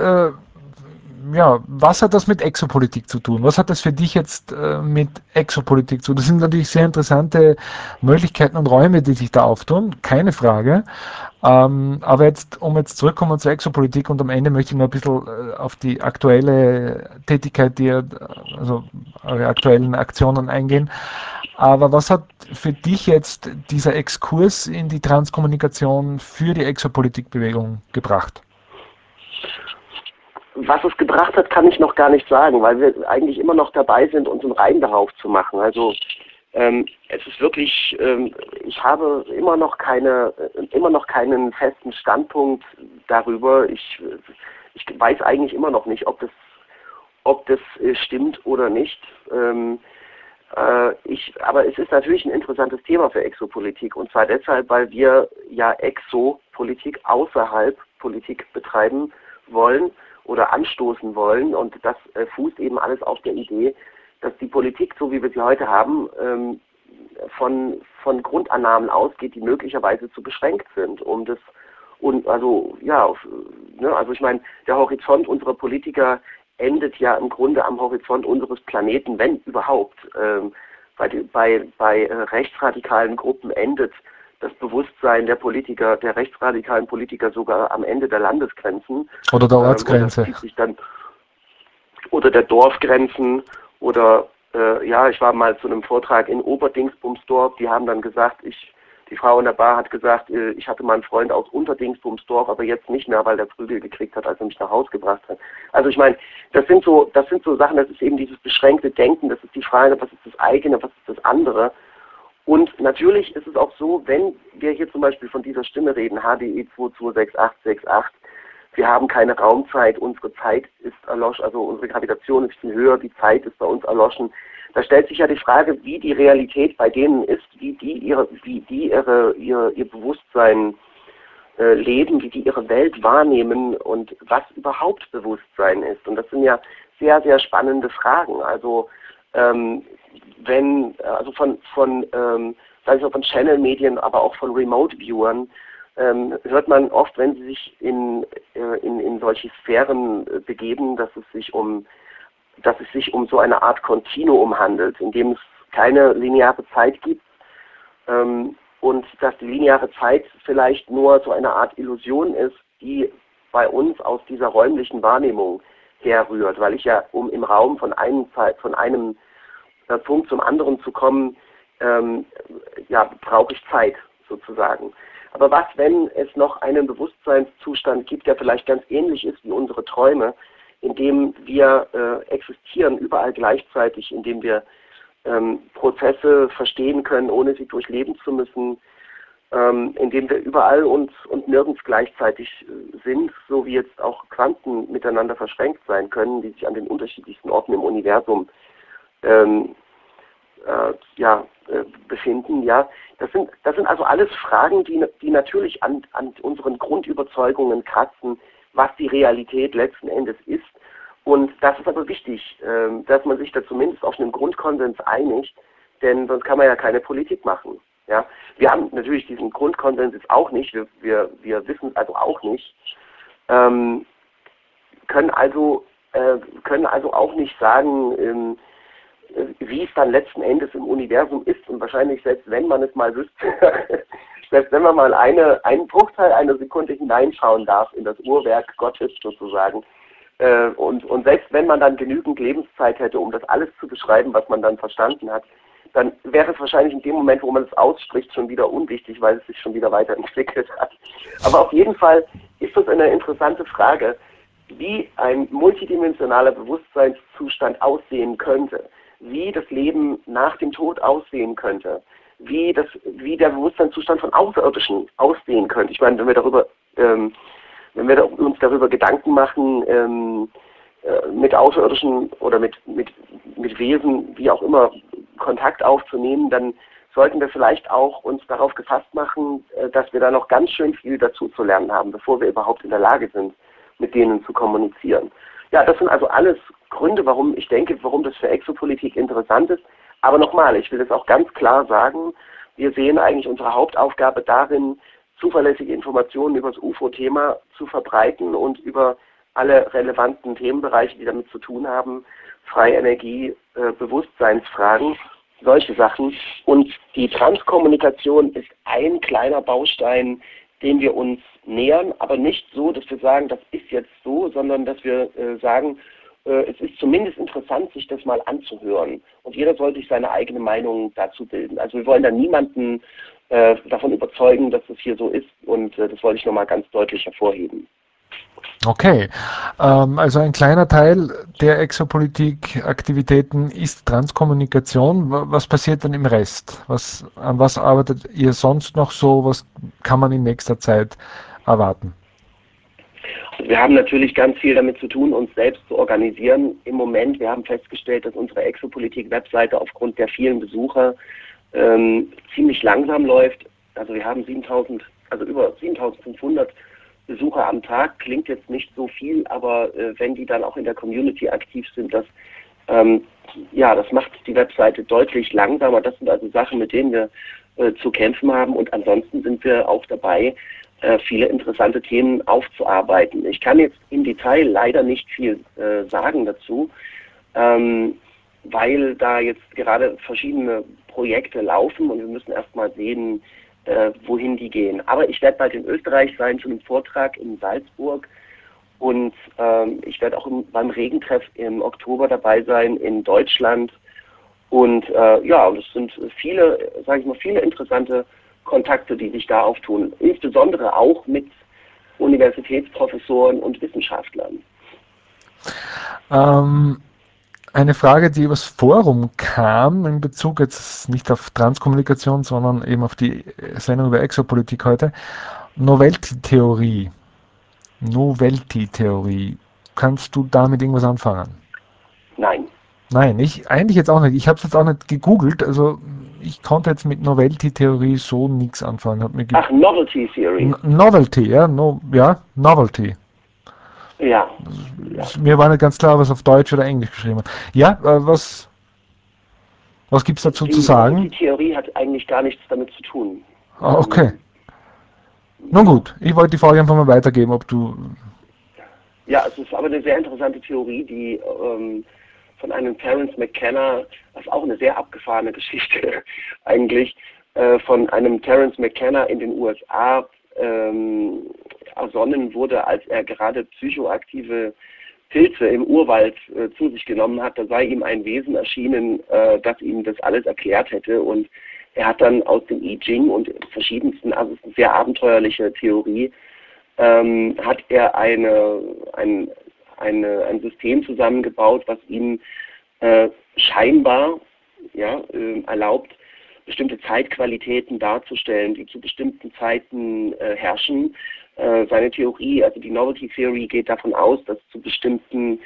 ja, was hat das mit Exopolitik zu tun? Was hat das für dich jetzt mit Exopolitik zu tun? Das sind natürlich sehr interessante Möglichkeiten und Räume, die sich da auftun, keine Frage. Aber jetzt, um jetzt zurückkommen zur Exopolitik und am Ende möchte ich noch ein bisschen auf die aktuelle Tätigkeit, also eure aktuellen Aktionen eingehen. Aber was hat für dich jetzt dieser Exkurs in die Transkommunikation für die Exopolitikbewegung gebracht? Was es gebracht hat, kann ich noch gar nicht sagen, weil wir eigentlich immer noch dabei sind, uns einen Reim darauf zu machen. Also es ist wirklich, ich habe immer noch keinen festen Standpunkt darüber. Ich weiß eigentlich immer noch nicht, ob das stimmt oder nicht. Aber es ist natürlich ein interessantes Thema für Exopolitik und zwar deshalb, weil wir ja Exopolitik außerhalb Politik betreiben wollen oder anstoßen wollen und das fußt eben alles auf der Idee, dass die Politik, so wie wir sie heute haben, von Grundannahmen ausgeht, die möglicherweise zu beschränkt sind, also ich meine, der Horizont unserer Politiker endet ja im Grunde am Horizont unseres Planeten, wenn überhaupt. Bei rechtsradikalen Gruppen endet das Bewusstsein der rechtsradikalen Politiker sogar am Ende der Landesgrenzen. Oder der Und das Ortsgrenze? zieht sich dann, oder der Dorfgrenzen, oder ich war mal zu einem Vortrag in Oberdingsbumsdorf, die haben dann gesagt, Die Frau in der Bar hat gesagt, ich hatte mal einen Freund aus Unterdingsbumsdorf, aber jetzt nicht mehr, weil der Prügel gekriegt hat, als er mich nach Hause gebracht hat. Also ich meine, das sind so Sachen, das ist eben dieses beschränkte Denken, das ist die Frage, was ist das eigene, was ist das andere. Und natürlich ist es auch so, wenn wir hier zum Beispiel von dieser Stimme reden, HDE 226868, wir haben keine Raumzeit, unsere Zeit ist erloschen, also unsere Gravitation ist viel höher, die Zeit ist bei uns erloschen. Da stellt sich ja die Frage, wie die Realität bei denen ist, wie die ihr Bewusstsein leben, wie die ihre Welt wahrnehmen und was überhaupt Bewusstsein ist. Und das sind ja sehr, sehr spannende Fragen. Also von Channel-Medien, aber auch von Remote-Viewern, hört man oft, wenn sie sich in solche Sphären begeben, dass es sich um so eine Art Kontinuum handelt, in dem es keine lineare Zeit gibt und dass die lineare Zeit vielleicht nur so eine Art Illusion ist, die bei uns aus dieser räumlichen Wahrnehmung herrührt, weil ich ja, um im Raum von einem Punkt zum anderen zu kommen, brauche ich Zeit sozusagen. Aber was, wenn es noch einen Bewusstseinszustand gibt, der vielleicht ganz ähnlich ist wie unsere Träume, in dem wir existieren, überall gleichzeitig, in dem wir Prozesse verstehen können, ohne sie durchleben zu müssen, in dem wir überall und nirgends gleichzeitig sind, so wie jetzt auch Quanten miteinander verschränkt sein können, die sich an den unterschiedlichsten Orten im Universum befinden. Ja, das sind also alles Fragen, die natürlich an unseren Grundüberzeugungen kratzen, was die Realität letzten Endes ist. Und das ist aber wichtig, dass man sich da zumindest auf einen Grundkonsens einigt, denn sonst kann man ja keine Politik machen. Ja, wir haben natürlich diesen Grundkonsens jetzt auch nicht, wir wissen es also auch nicht, können also auch nicht sagen, wie es dann letzten Endes im Universum ist, und wahrscheinlich selbst wenn man es mal wüsste, selbst wenn man mal einen Bruchteil einer Sekunde hineinschauen darf in das Uhrwerk Gottes sozusagen, und selbst wenn man dann genügend Lebenszeit hätte, um das alles zu beschreiben, was man dann verstanden hat, dann wäre es wahrscheinlich in dem Moment, wo man es ausspricht, schon wieder unwichtig, weil es sich schon wieder weiterentwickelt hat. Aber auf jeden Fall ist das eine interessante Frage, wie ein multidimensionaler Bewusstseinszustand aussehen könnte, wie das Leben nach dem Tod aussehen könnte, wie der Bewusstseinszustand von Außerirdischen aussehen könnte. Ich meine, wenn wir uns darüber Gedanken machen, mit Außerirdischen oder mit Wesen, wie auch immer, Kontakt aufzunehmen, dann sollten wir vielleicht auch uns darauf gefasst machen, dass wir da noch ganz schön viel dazu zu lernen haben, bevor wir überhaupt in der Lage sind, mit denen zu kommunizieren. Ja, das sind also alles Gründe, warum das für Exopolitik interessant ist. Aber nochmal, ich will es auch ganz klar sagen, wir sehen eigentlich unsere Hauptaufgabe darin, zuverlässige Informationen über das UFO-Thema zu verbreiten und über alle relevanten Themenbereiche, die damit zu tun haben, freie Energie, Bewusstseinsfragen, solche Sachen. Und die Transkommunikation ist ein kleiner Baustein, dem wir uns nähern, aber nicht so, dass wir sagen, das ist jetzt so, sondern dass wir sagen, es ist zumindest interessant, sich das mal anzuhören. Und jeder soll sich seine eigene Meinung dazu bilden. Also wir wollen da niemanden davon überzeugen, dass es hier so ist, und das wollte ich nochmal ganz deutlich hervorheben. Okay, also ein kleiner Teil der Exopolitik-Aktivitäten ist Transkommunikation. Was passiert dann im Rest? An was arbeitet ihr sonst noch so? Was kann man in nächster Zeit erwarten? Also wir haben natürlich ganz viel damit zu tun, uns selbst zu organisieren. Im Moment, wir haben festgestellt, dass unsere Exopolitik-Webseite aufgrund der vielen Besucher ziemlich langsam läuft. Also wir haben über 7.500 Besucher am Tag, klingt jetzt nicht so viel, aber wenn die dann auch in der Community aktiv sind, das macht die Webseite deutlich langsamer. Das sind also Sachen, mit denen wir zu kämpfen haben, und ansonsten sind wir auch dabei, viele interessante Themen aufzuarbeiten. Ich kann jetzt im Detail leider nicht viel sagen dazu, weil da jetzt gerade verschiedene Projekte laufen und wir müssen erstmal sehen, wohin die gehen. Aber ich werde bald in Österreich sein zu einem Vortrag in Salzburg, und ich werde auch beim Regentreff im Oktober dabei sein in Deutschland. Und es sind viele interessante Kontakte, die sich da auftun, insbesondere auch mit Universitätsprofessoren und Wissenschaftlern. Eine Frage, die übers Forum kam, in Bezug jetzt nicht auf Transkommunikation, sondern eben auf die Sendung über Exopolitik heute. Novelty-Theorie. Novelty-Theorie. Kannst du damit irgendwas anfangen? Nein. Nein, ich eigentlich jetzt auch nicht. Ich habe es jetzt auch nicht gegoogelt. Also ich konnte jetzt mit Novelty-Theorie so nichts anfangen. Ach, Novelty Theory. Novelty, ja, ja, Novelty. Ja. Ja. Mir war nicht ganz klar, was auf Deutsch oder Englisch geschrieben wird. Ja, was gibt es dazu zu Die sagen? Novelty-Theorie hat eigentlich gar nichts damit zu tun. Okay. Nun gut, ich wollte die Frage einfach mal weitergeben, ob du. Ja, es ist aber eine sehr interessante Theorie, die von einem Terence McKenna, das ist auch eine sehr abgefahrene Geschichte eigentlich, von einem Terence McKenna in den USA ersonnen wurde, als er gerade psychoaktive Pilze im Urwald zu sich genommen hat. Da sei ihm ein Wesen erschienen, das ihm das alles erklärt hätte, und er hat dann aus dem I Ching und verschiedensten, also es ist eine sehr abenteuerliche Theorie, hat er ein System zusammengebaut, was ihm scheinbar erlaubt, bestimmte Zeitqualitäten darzustellen, die zu bestimmten Zeiten herrschen. Seine Theorie, also die Novelty Theory, geht davon aus, dass zu bestimmten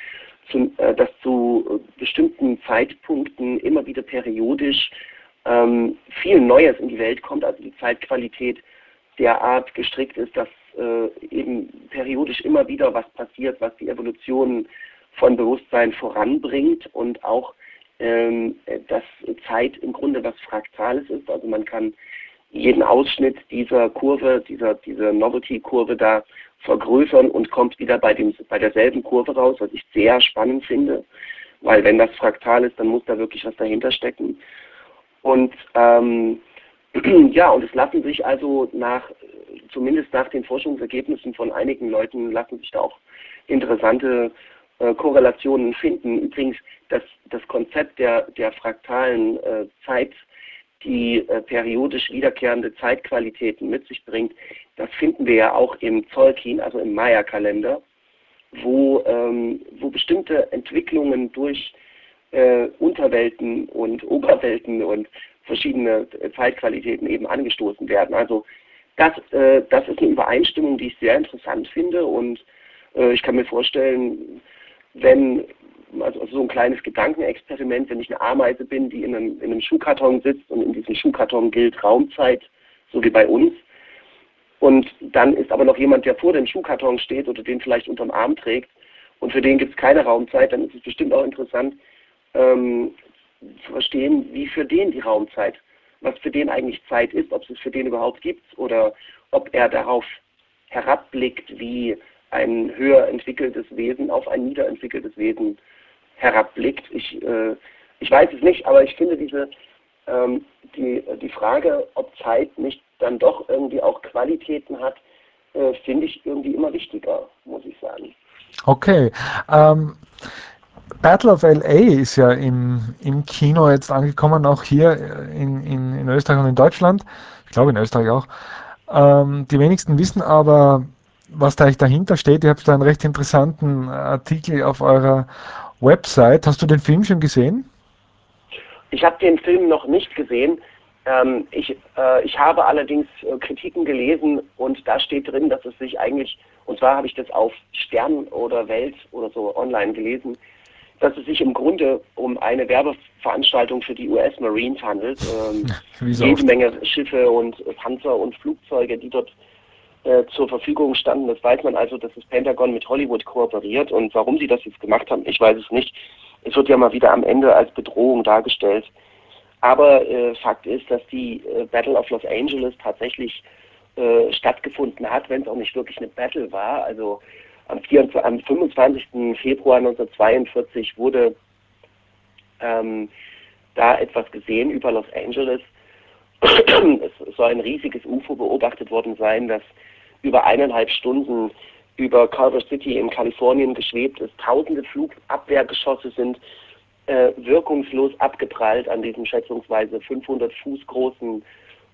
Zeitpunkten immer wieder periodisch viel Neues in die Welt kommt, also die Zeitqualität derart gestrickt ist, dass eben periodisch immer wieder was passiert, was die Evolution von Bewusstsein voranbringt, und auch dass Zeit im Grunde was Fraktales ist. Also man kann jeden Ausschnitt dieser Kurve, dieser Novelty-Kurve da vergrößern und kommt wieder bei derselben Kurve raus, was ich sehr spannend finde, weil wenn das fraktal ist, dann muss da wirklich was dahinter stecken. Und ja, und es lassen sich also zumindest nach den Forschungsergebnissen von einigen Leuten, lassen sich da auch interessante Korrelationen finden. Übrigens, das Konzept der fraktalen Zeit, die periodisch wiederkehrende Zeitqualitäten mit sich bringt, das finden wir ja auch im Tzolk'in, also im Maya-Kalender, wo bestimmte Entwicklungen durch Unterwelten und Oberwelten und verschiedene Zeitqualitäten eben angestoßen werden. Also das ist eine Übereinstimmung, die ich sehr interessant finde, und ich kann mir vorstellen, also so ein kleines Gedankenexperiment, wenn ich eine Ameise bin, die in einem Schuhkarton sitzt, und in diesem Schuhkarton gilt Raumzeit, so wie bei uns, und dann ist aber noch jemand, der vor dem Schuhkarton steht oder den vielleicht unterm Arm trägt, und für den gibt es keine Raumzeit, dann ist es bestimmt auch interessant zu verstehen, wie für den die Raumzeit, was für den eigentlich Zeit ist, ob es für den überhaupt gibt oder ob er darauf herabblickt, wie ein höher entwickeltes Wesen auf ein nieder entwickeltes Wesen herabblickt. Ich weiß es nicht, aber ich finde die Frage, ob Zeit nicht dann doch irgendwie auch Qualitäten hat, finde ich irgendwie immer wichtiger, muss ich sagen. Okay. Battle of LA ist ja im Kino jetzt angekommen, auch hier in Österreich und in Deutschland. Ich glaube in Österreich auch. Die wenigsten wissen aber, was da eigentlich dahinter steht. Ihr habt da einen recht interessanten Artikel auf eurer Website. Hast du den Film schon gesehen? Ich habe den Film noch nicht gesehen. Ich habe allerdings Kritiken gelesen, und da steht drin, dass es sich eigentlich, und zwar habe ich das auf Stern oder Welt oder so online gelesen, dass es sich im Grunde um eine Werbeveranstaltung für die US Marines handelt. Wie so Jede oft. Menge Schiffe und Panzer und Flugzeuge, die dort zur Verfügung standen. Das weiß man also, dass das Pentagon mit Hollywood kooperiert, und warum sie das jetzt gemacht haben, ich weiß es nicht. Es wird ja mal wieder am Ende als Bedrohung dargestellt. Aber Fakt ist, dass die Battle of Los Angeles tatsächlich stattgefunden hat, wenn es auch nicht wirklich eine Battle war. Also am 25. Februar 1942 wurde da etwas gesehen über Los Angeles. Es soll ein riesiges UFO beobachtet worden sein, das über 1,5 Stunden über Culver City in Kalifornien geschwebt ist. Tausende Flugabwehrgeschosse sind wirkungslos abgeprallt an diesem schätzungsweise 500 Fuß großen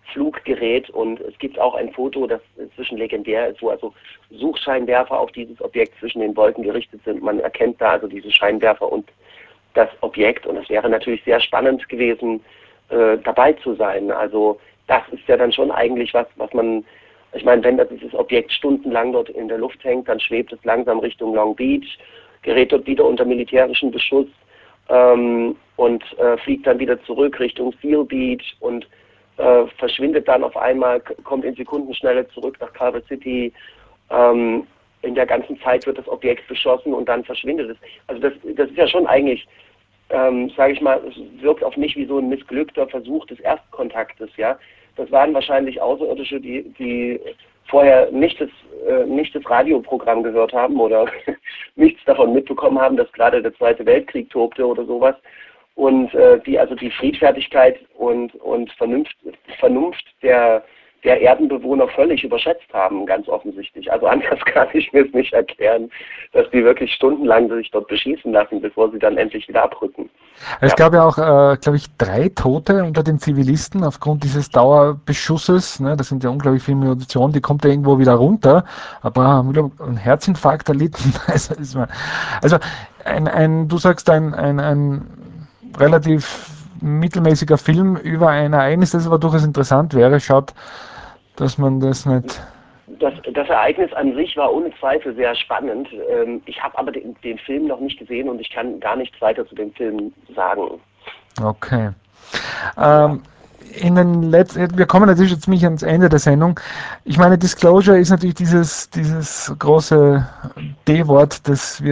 Fluggerät, und es gibt auch ein Foto, das inzwischen legendär ist, wo also Suchscheinwerfer auf dieses Objekt zwischen den Wolken gerichtet sind. Man erkennt da also diese Scheinwerfer und das Objekt, und es wäre natürlich sehr spannend gewesen, dabei zu sein. Also das ist ja dann schon eigentlich was man, ich meine, wenn dieses Objekt stundenlang dort in der Luft hängt, dann schwebt es langsam Richtung Long Beach, gerät dort wieder unter militärischen Beschuss und fliegt dann wieder zurück Richtung Seal Beach und verschwindet dann auf einmal, kommt in Sekundenschnelle zurück nach Culver City. In der ganzen Zeit wird das Objekt beschossen und dann verschwindet es. Also das ist ja schon eigentlich, sage ich mal, es wirkt auf mich wie so ein missglückter Versuch des Erstkontaktes. Ja, das waren wahrscheinlich Außerirdische, die vorher nicht das Radioprogramm gehört haben oder nichts davon mitbekommen haben, dass gerade der Zweite Weltkrieg tobte oder sowas. Und die also die Friedfertigkeit und Vernunft der Erdenbewohner völlig überschätzt haben, ganz offensichtlich. Also anders kann ich mir es nicht erklären, dass die wirklich stundenlang sich dort beschießen lassen, bevor sie dann endlich wieder abrücken. Es gab ja auch, glaube ich, 3 Tote unter den Zivilisten aufgrund dieses Dauerbeschusses. Ne? Das sind ja unglaublich viele Munition, die kommt ja irgendwo wieder runter. Aber haben einen Herzinfarkt erlitten. Also du sagst, ein relativ mittelmäßiger Film über ein Ereignis, das aber durchaus interessant wäre. Schaut, dass man das nicht. Das Ereignis an sich war ohne Zweifel sehr spannend. Ich habe aber den Film noch nicht gesehen und ich kann gar nichts weiter zu dem Film sagen. Okay. Wir kommen natürlich jetzt mich ans Ende der Sendung. Ich meine, Disclosure ist natürlich dieses große D-Wort,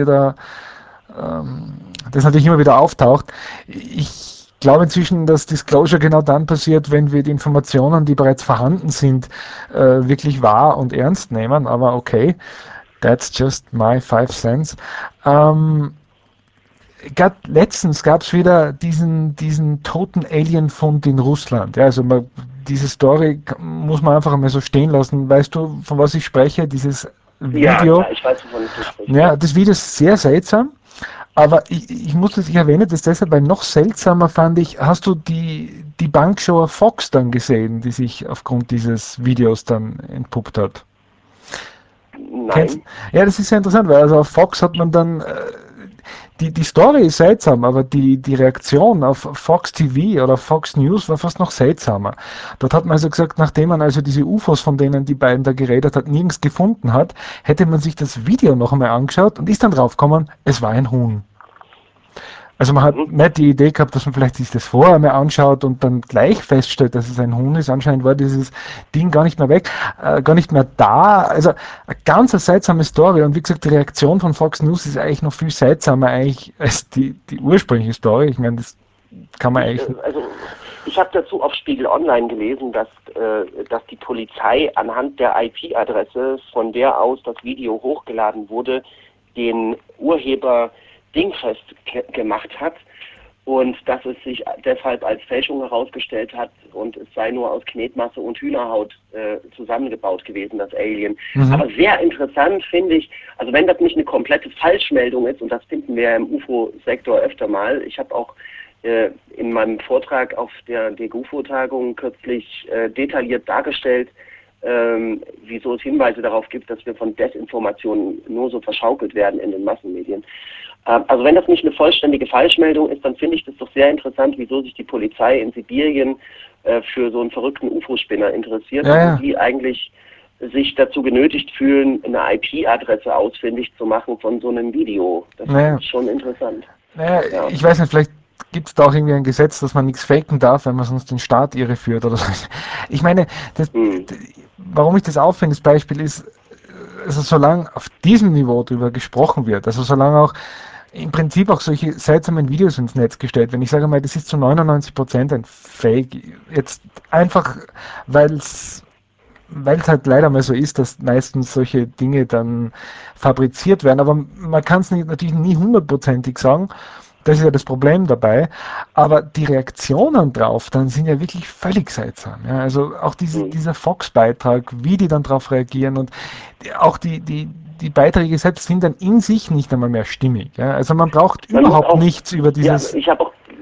das natürlich immer wieder auftaucht. Ich glaube inzwischen, dass Disclosure genau dann passiert, wenn wir die Informationen, die bereits vorhanden sind, wirklich wahr und ernst nehmen. Aber okay, that's just my 5 cents. Letztens gab es wieder diesen toten Alien-Fund in Russland. Ja, also diese Story muss man einfach einmal so stehen lassen. Weißt du, von was ich spreche? Dieses Ja, Video. klar, ich weiß, wovon du sprichst. Ja, das Video ist sehr seltsam. Aber ich erwähne das deshalb, weil noch seltsamer fand ich, hast du die Bankshow Fox dann gesehen, die sich aufgrund dieses Videos dann entpuppt hat? Kennst? Nein. Ja, das ist sehr interessant, weil also auf Fox hat man dann die Story ist seltsam, aber die Reaktion auf Fox TV oder Fox News war fast noch seltsamer. Dort hat man also gesagt, nachdem man also diese UFOs, von denen die beiden da geredet hat, nirgends gefunden hat, hätte man sich das Video noch einmal angeschaut und ist dann draufgekommen, es war ein Huhn. Also man hat nicht die Idee gehabt, dass man vielleicht sich das vorher mal anschaut und dann gleich feststellt, dass es ein Huhn ist. Anscheinend war dieses Ding gar nicht mehr weg, gar nicht mehr da. Also eine ganz seltsame Story. Und wie gesagt, die Reaktion von Fox News ist eigentlich noch viel seltsamer eigentlich als die ursprüngliche Story. Ich meine, das kann man eigentlich nicht. Ich habe dazu auf Spiegel Online gelesen, dass die Polizei anhand der IP-Adresse, von der aus das Video hochgeladen wurde, den Urheber dingfest gemacht hat und dass es sich deshalb als Fälschung herausgestellt hat und es sei nur aus Knetmasse und Hühnerhaut zusammengebaut gewesen, das Alien. Aber sehr interessant finde ich, also wenn das nicht eine komplette Falschmeldung ist, und das finden wir ja im UFO-Sektor öfter mal, ich habe auch in meinem Vortrag auf der DGUFO-Tagung kürzlich detailliert dargestellt, wieso es Hinweise darauf gibt, dass wir von Desinformationen nur so verschaukelt werden in den Massenmedien. Also wenn das nicht eine vollständige Falschmeldung ist, dann finde ich das doch sehr interessant, wieso sich die Polizei in Sibirien für so einen verrückten UFO-Spinner interessiert und die eigentlich sich dazu genötigt fühlen, eine IP-Adresse ausfindig zu machen von so einem Video. Das ist schon interessant. Ich weiß nicht, vielleicht gibt es da auch irgendwie ein Gesetz, dass man nichts faken darf, wenn man sonst den Staat irreführt oder so. Ich meine, warum ich das auffinde, das Beispiel ist, also solange auf diesem Niveau darüber gesprochen wird, also solange auch im Prinzip auch solche seltsamen Videos ins Netz gestellt werden. Ich sage mal, das ist zu 99% ein Fake. Jetzt einfach, weil es halt leider mal so ist, dass meistens solche Dinge dann fabriziert werden. Aber man kann es natürlich nie hundertprozentig sagen. Das ist ja das Problem dabei. Aber die Reaktionen drauf dann sind ja wirklich völlig seltsam. Ja, also auch dieser Fox-Beitrag, wie die dann drauf reagieren und auch die Beiträge selbst sind dann in sich nicht einmal mehr stimmig. Ja? Also man braucht überhaupt nichts über dieses... Ja,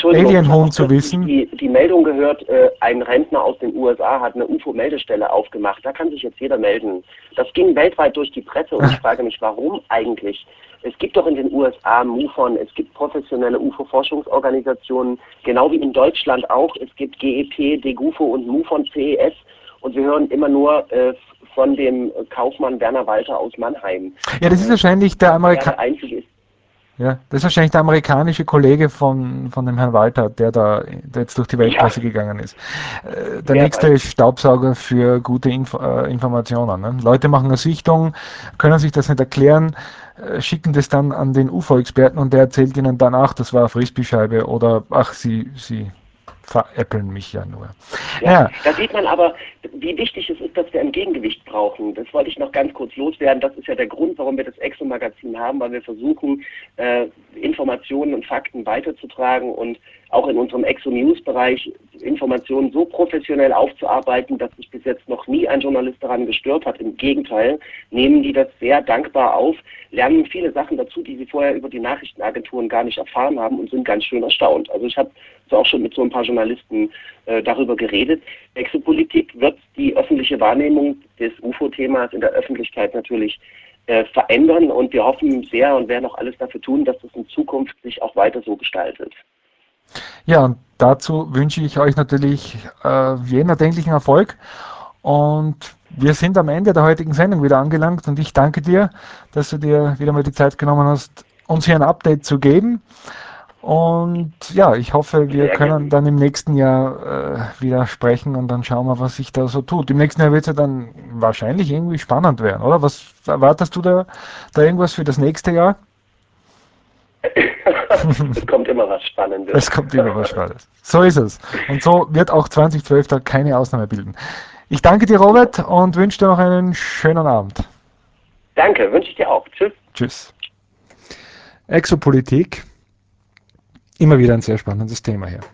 Entschuldigung, ich habe Alienhuhn auch zu kürzlich wissen. die Meldung gehört, ein Rentner aus den USA hat eine UFO-Meldestelle aufgemacht. Da kann sich jetzt jeder melden. Das ging weltweit durch die Presse und ich frage mich, warum eigentlich? Es gibt doch in den USA MUFON, es gibt professionelle UFO-Forschungsorganisationen, genau wie in Deutschland auch. Es gibt GEP, DEGUFO und MUFON CES und wir hören immer nur von dem Kaufmann Werner Walter aus Mannheim. Ja, das ist wahrscheinlich der Der einzige ist. Ja, das ist wahrscheinlich der amerikanische Kollege von dem Herrn Walter, der jetzt durch die Ja, Weltpresse gegangen ist. Der wer nächste weiß. ist Staubsauger für gute Informationen. Ne? Leute machen eine Sichtung, können sich das nicht erklären, schicken das dann an den UFO-Experten und der erzählt ihnen danach, das war eine Frisbee-Scheibe oder ach, sie veräppeln mich ja nur. Ja, Ja, da sieht man aber, wie wichtig es ist, dass wir ein Gegengewicht brauchen. Das wollte ich noch ganz kurz loswerden. Das ist ja der Grund, warum wir das Exo-Magazin haben, weil wir versuchen, Informationen und Fakten weiterzutragen und auch in unserem Exo-News-Bereich Informationen so professionell aufzuarbeiten, dass sich bis jetzt noch nie ein Journalist daran gestört hat. Im Gegenteil, nehmen die das sehr dankbar auf, lernen viele Sachen dazu, die sie vorher über die Nachrichtenagenturen gar nicht erfahren haben und sind ganz schön erstaunt. Also ich habe auch schon mit so ein paar Journalisten darüber geredet. Exopolitik wird die öffentliche Wahrnehmung des UFO-Themas in der Öffentlichkeit natürlich verändern und wir hoffen sehr und werden auch alles dafür tun, dass das in Zukunft sich auch weiter so gestaltet. ja, und dazu wünsche ich euch natürlich jeden erdenklichen Erfolg. Und wir sind am Ende der heutigen Sendung wieder angelangt und ich danke dir, dass du dir wieder mal die Zeit genommen hast, uns hier ein Update zu geben. Und ja, ich hoffe, wir Sehr können gerne. dann im nächsten Jahr wieder sprechen und dann schauen wir, was sich da so tut. Im nächsten Jahr wird es ja dann wahrscheinlich irgendwie spannend werden, oder? Was erwartest du da irgendwas für das nächste Jahr? Es kommt immer was Spannendes. Es kommt immer was Spannendes. So ist es. Und so wird auch 2012 da keine Ausnahme bilden. Ich danke dir, Super. Robert, und wünsche dir noch einen schönen Abend. Danke, wünsche ich dir auch. Tschüss. Tschüss. Exopolitik, immer wieder ein sehr spannendes Thema hier.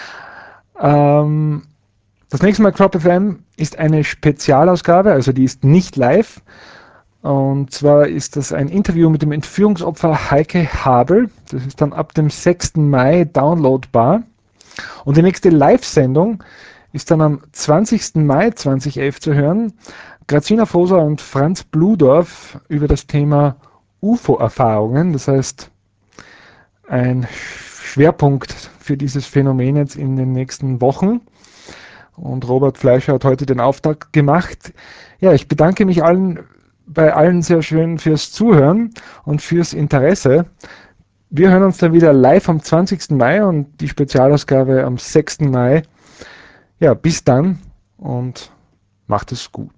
Ähm, das nächste Mal Crop FM ist eine Spezialausgabe, also die ist nicht live. Und zwar ist das ein Interview mit dem Entführungsopfer Heike Habel. Das ist dann ab dem 6. Mai downloadbar. Und die nächste Live-Sendung ist dann am 20. Mai 2011 zu hören. Grazina Foser und Franz Bludorf über das Thema UFO-Erfahrungen. Das heißt, ein Schwerpunkt für dieses Phänomen jetzt in den nächsten Wochen. Und Robert Fleischer hat heute den Auftakt gemacht. Ja, ich bedanke mich bei allen sehr schön fürs Zuhören und fürs Interesse. Wir hören uns dann wieder live am 20. Mai und die Spezialausgabe am 6. Mai. Ja, bis dann und macht es gut.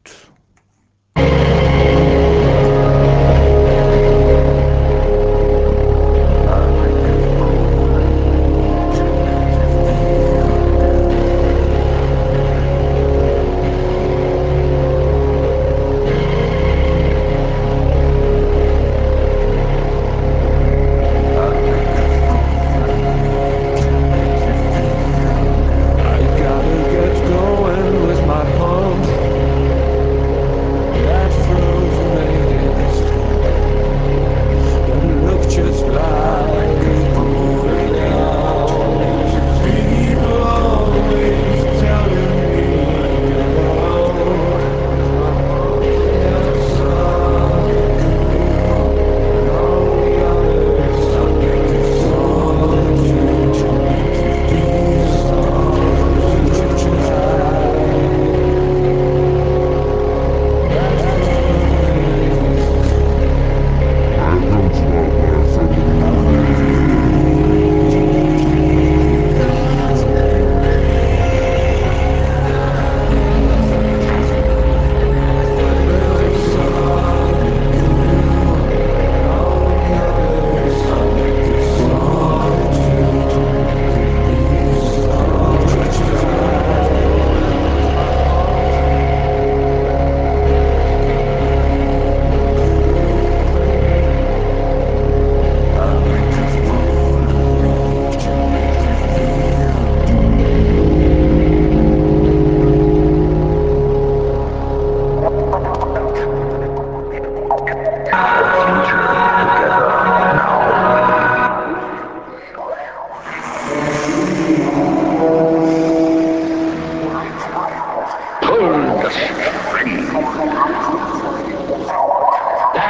Going with my pump. That frozen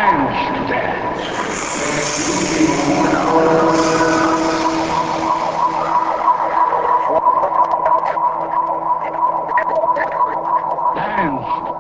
Dance.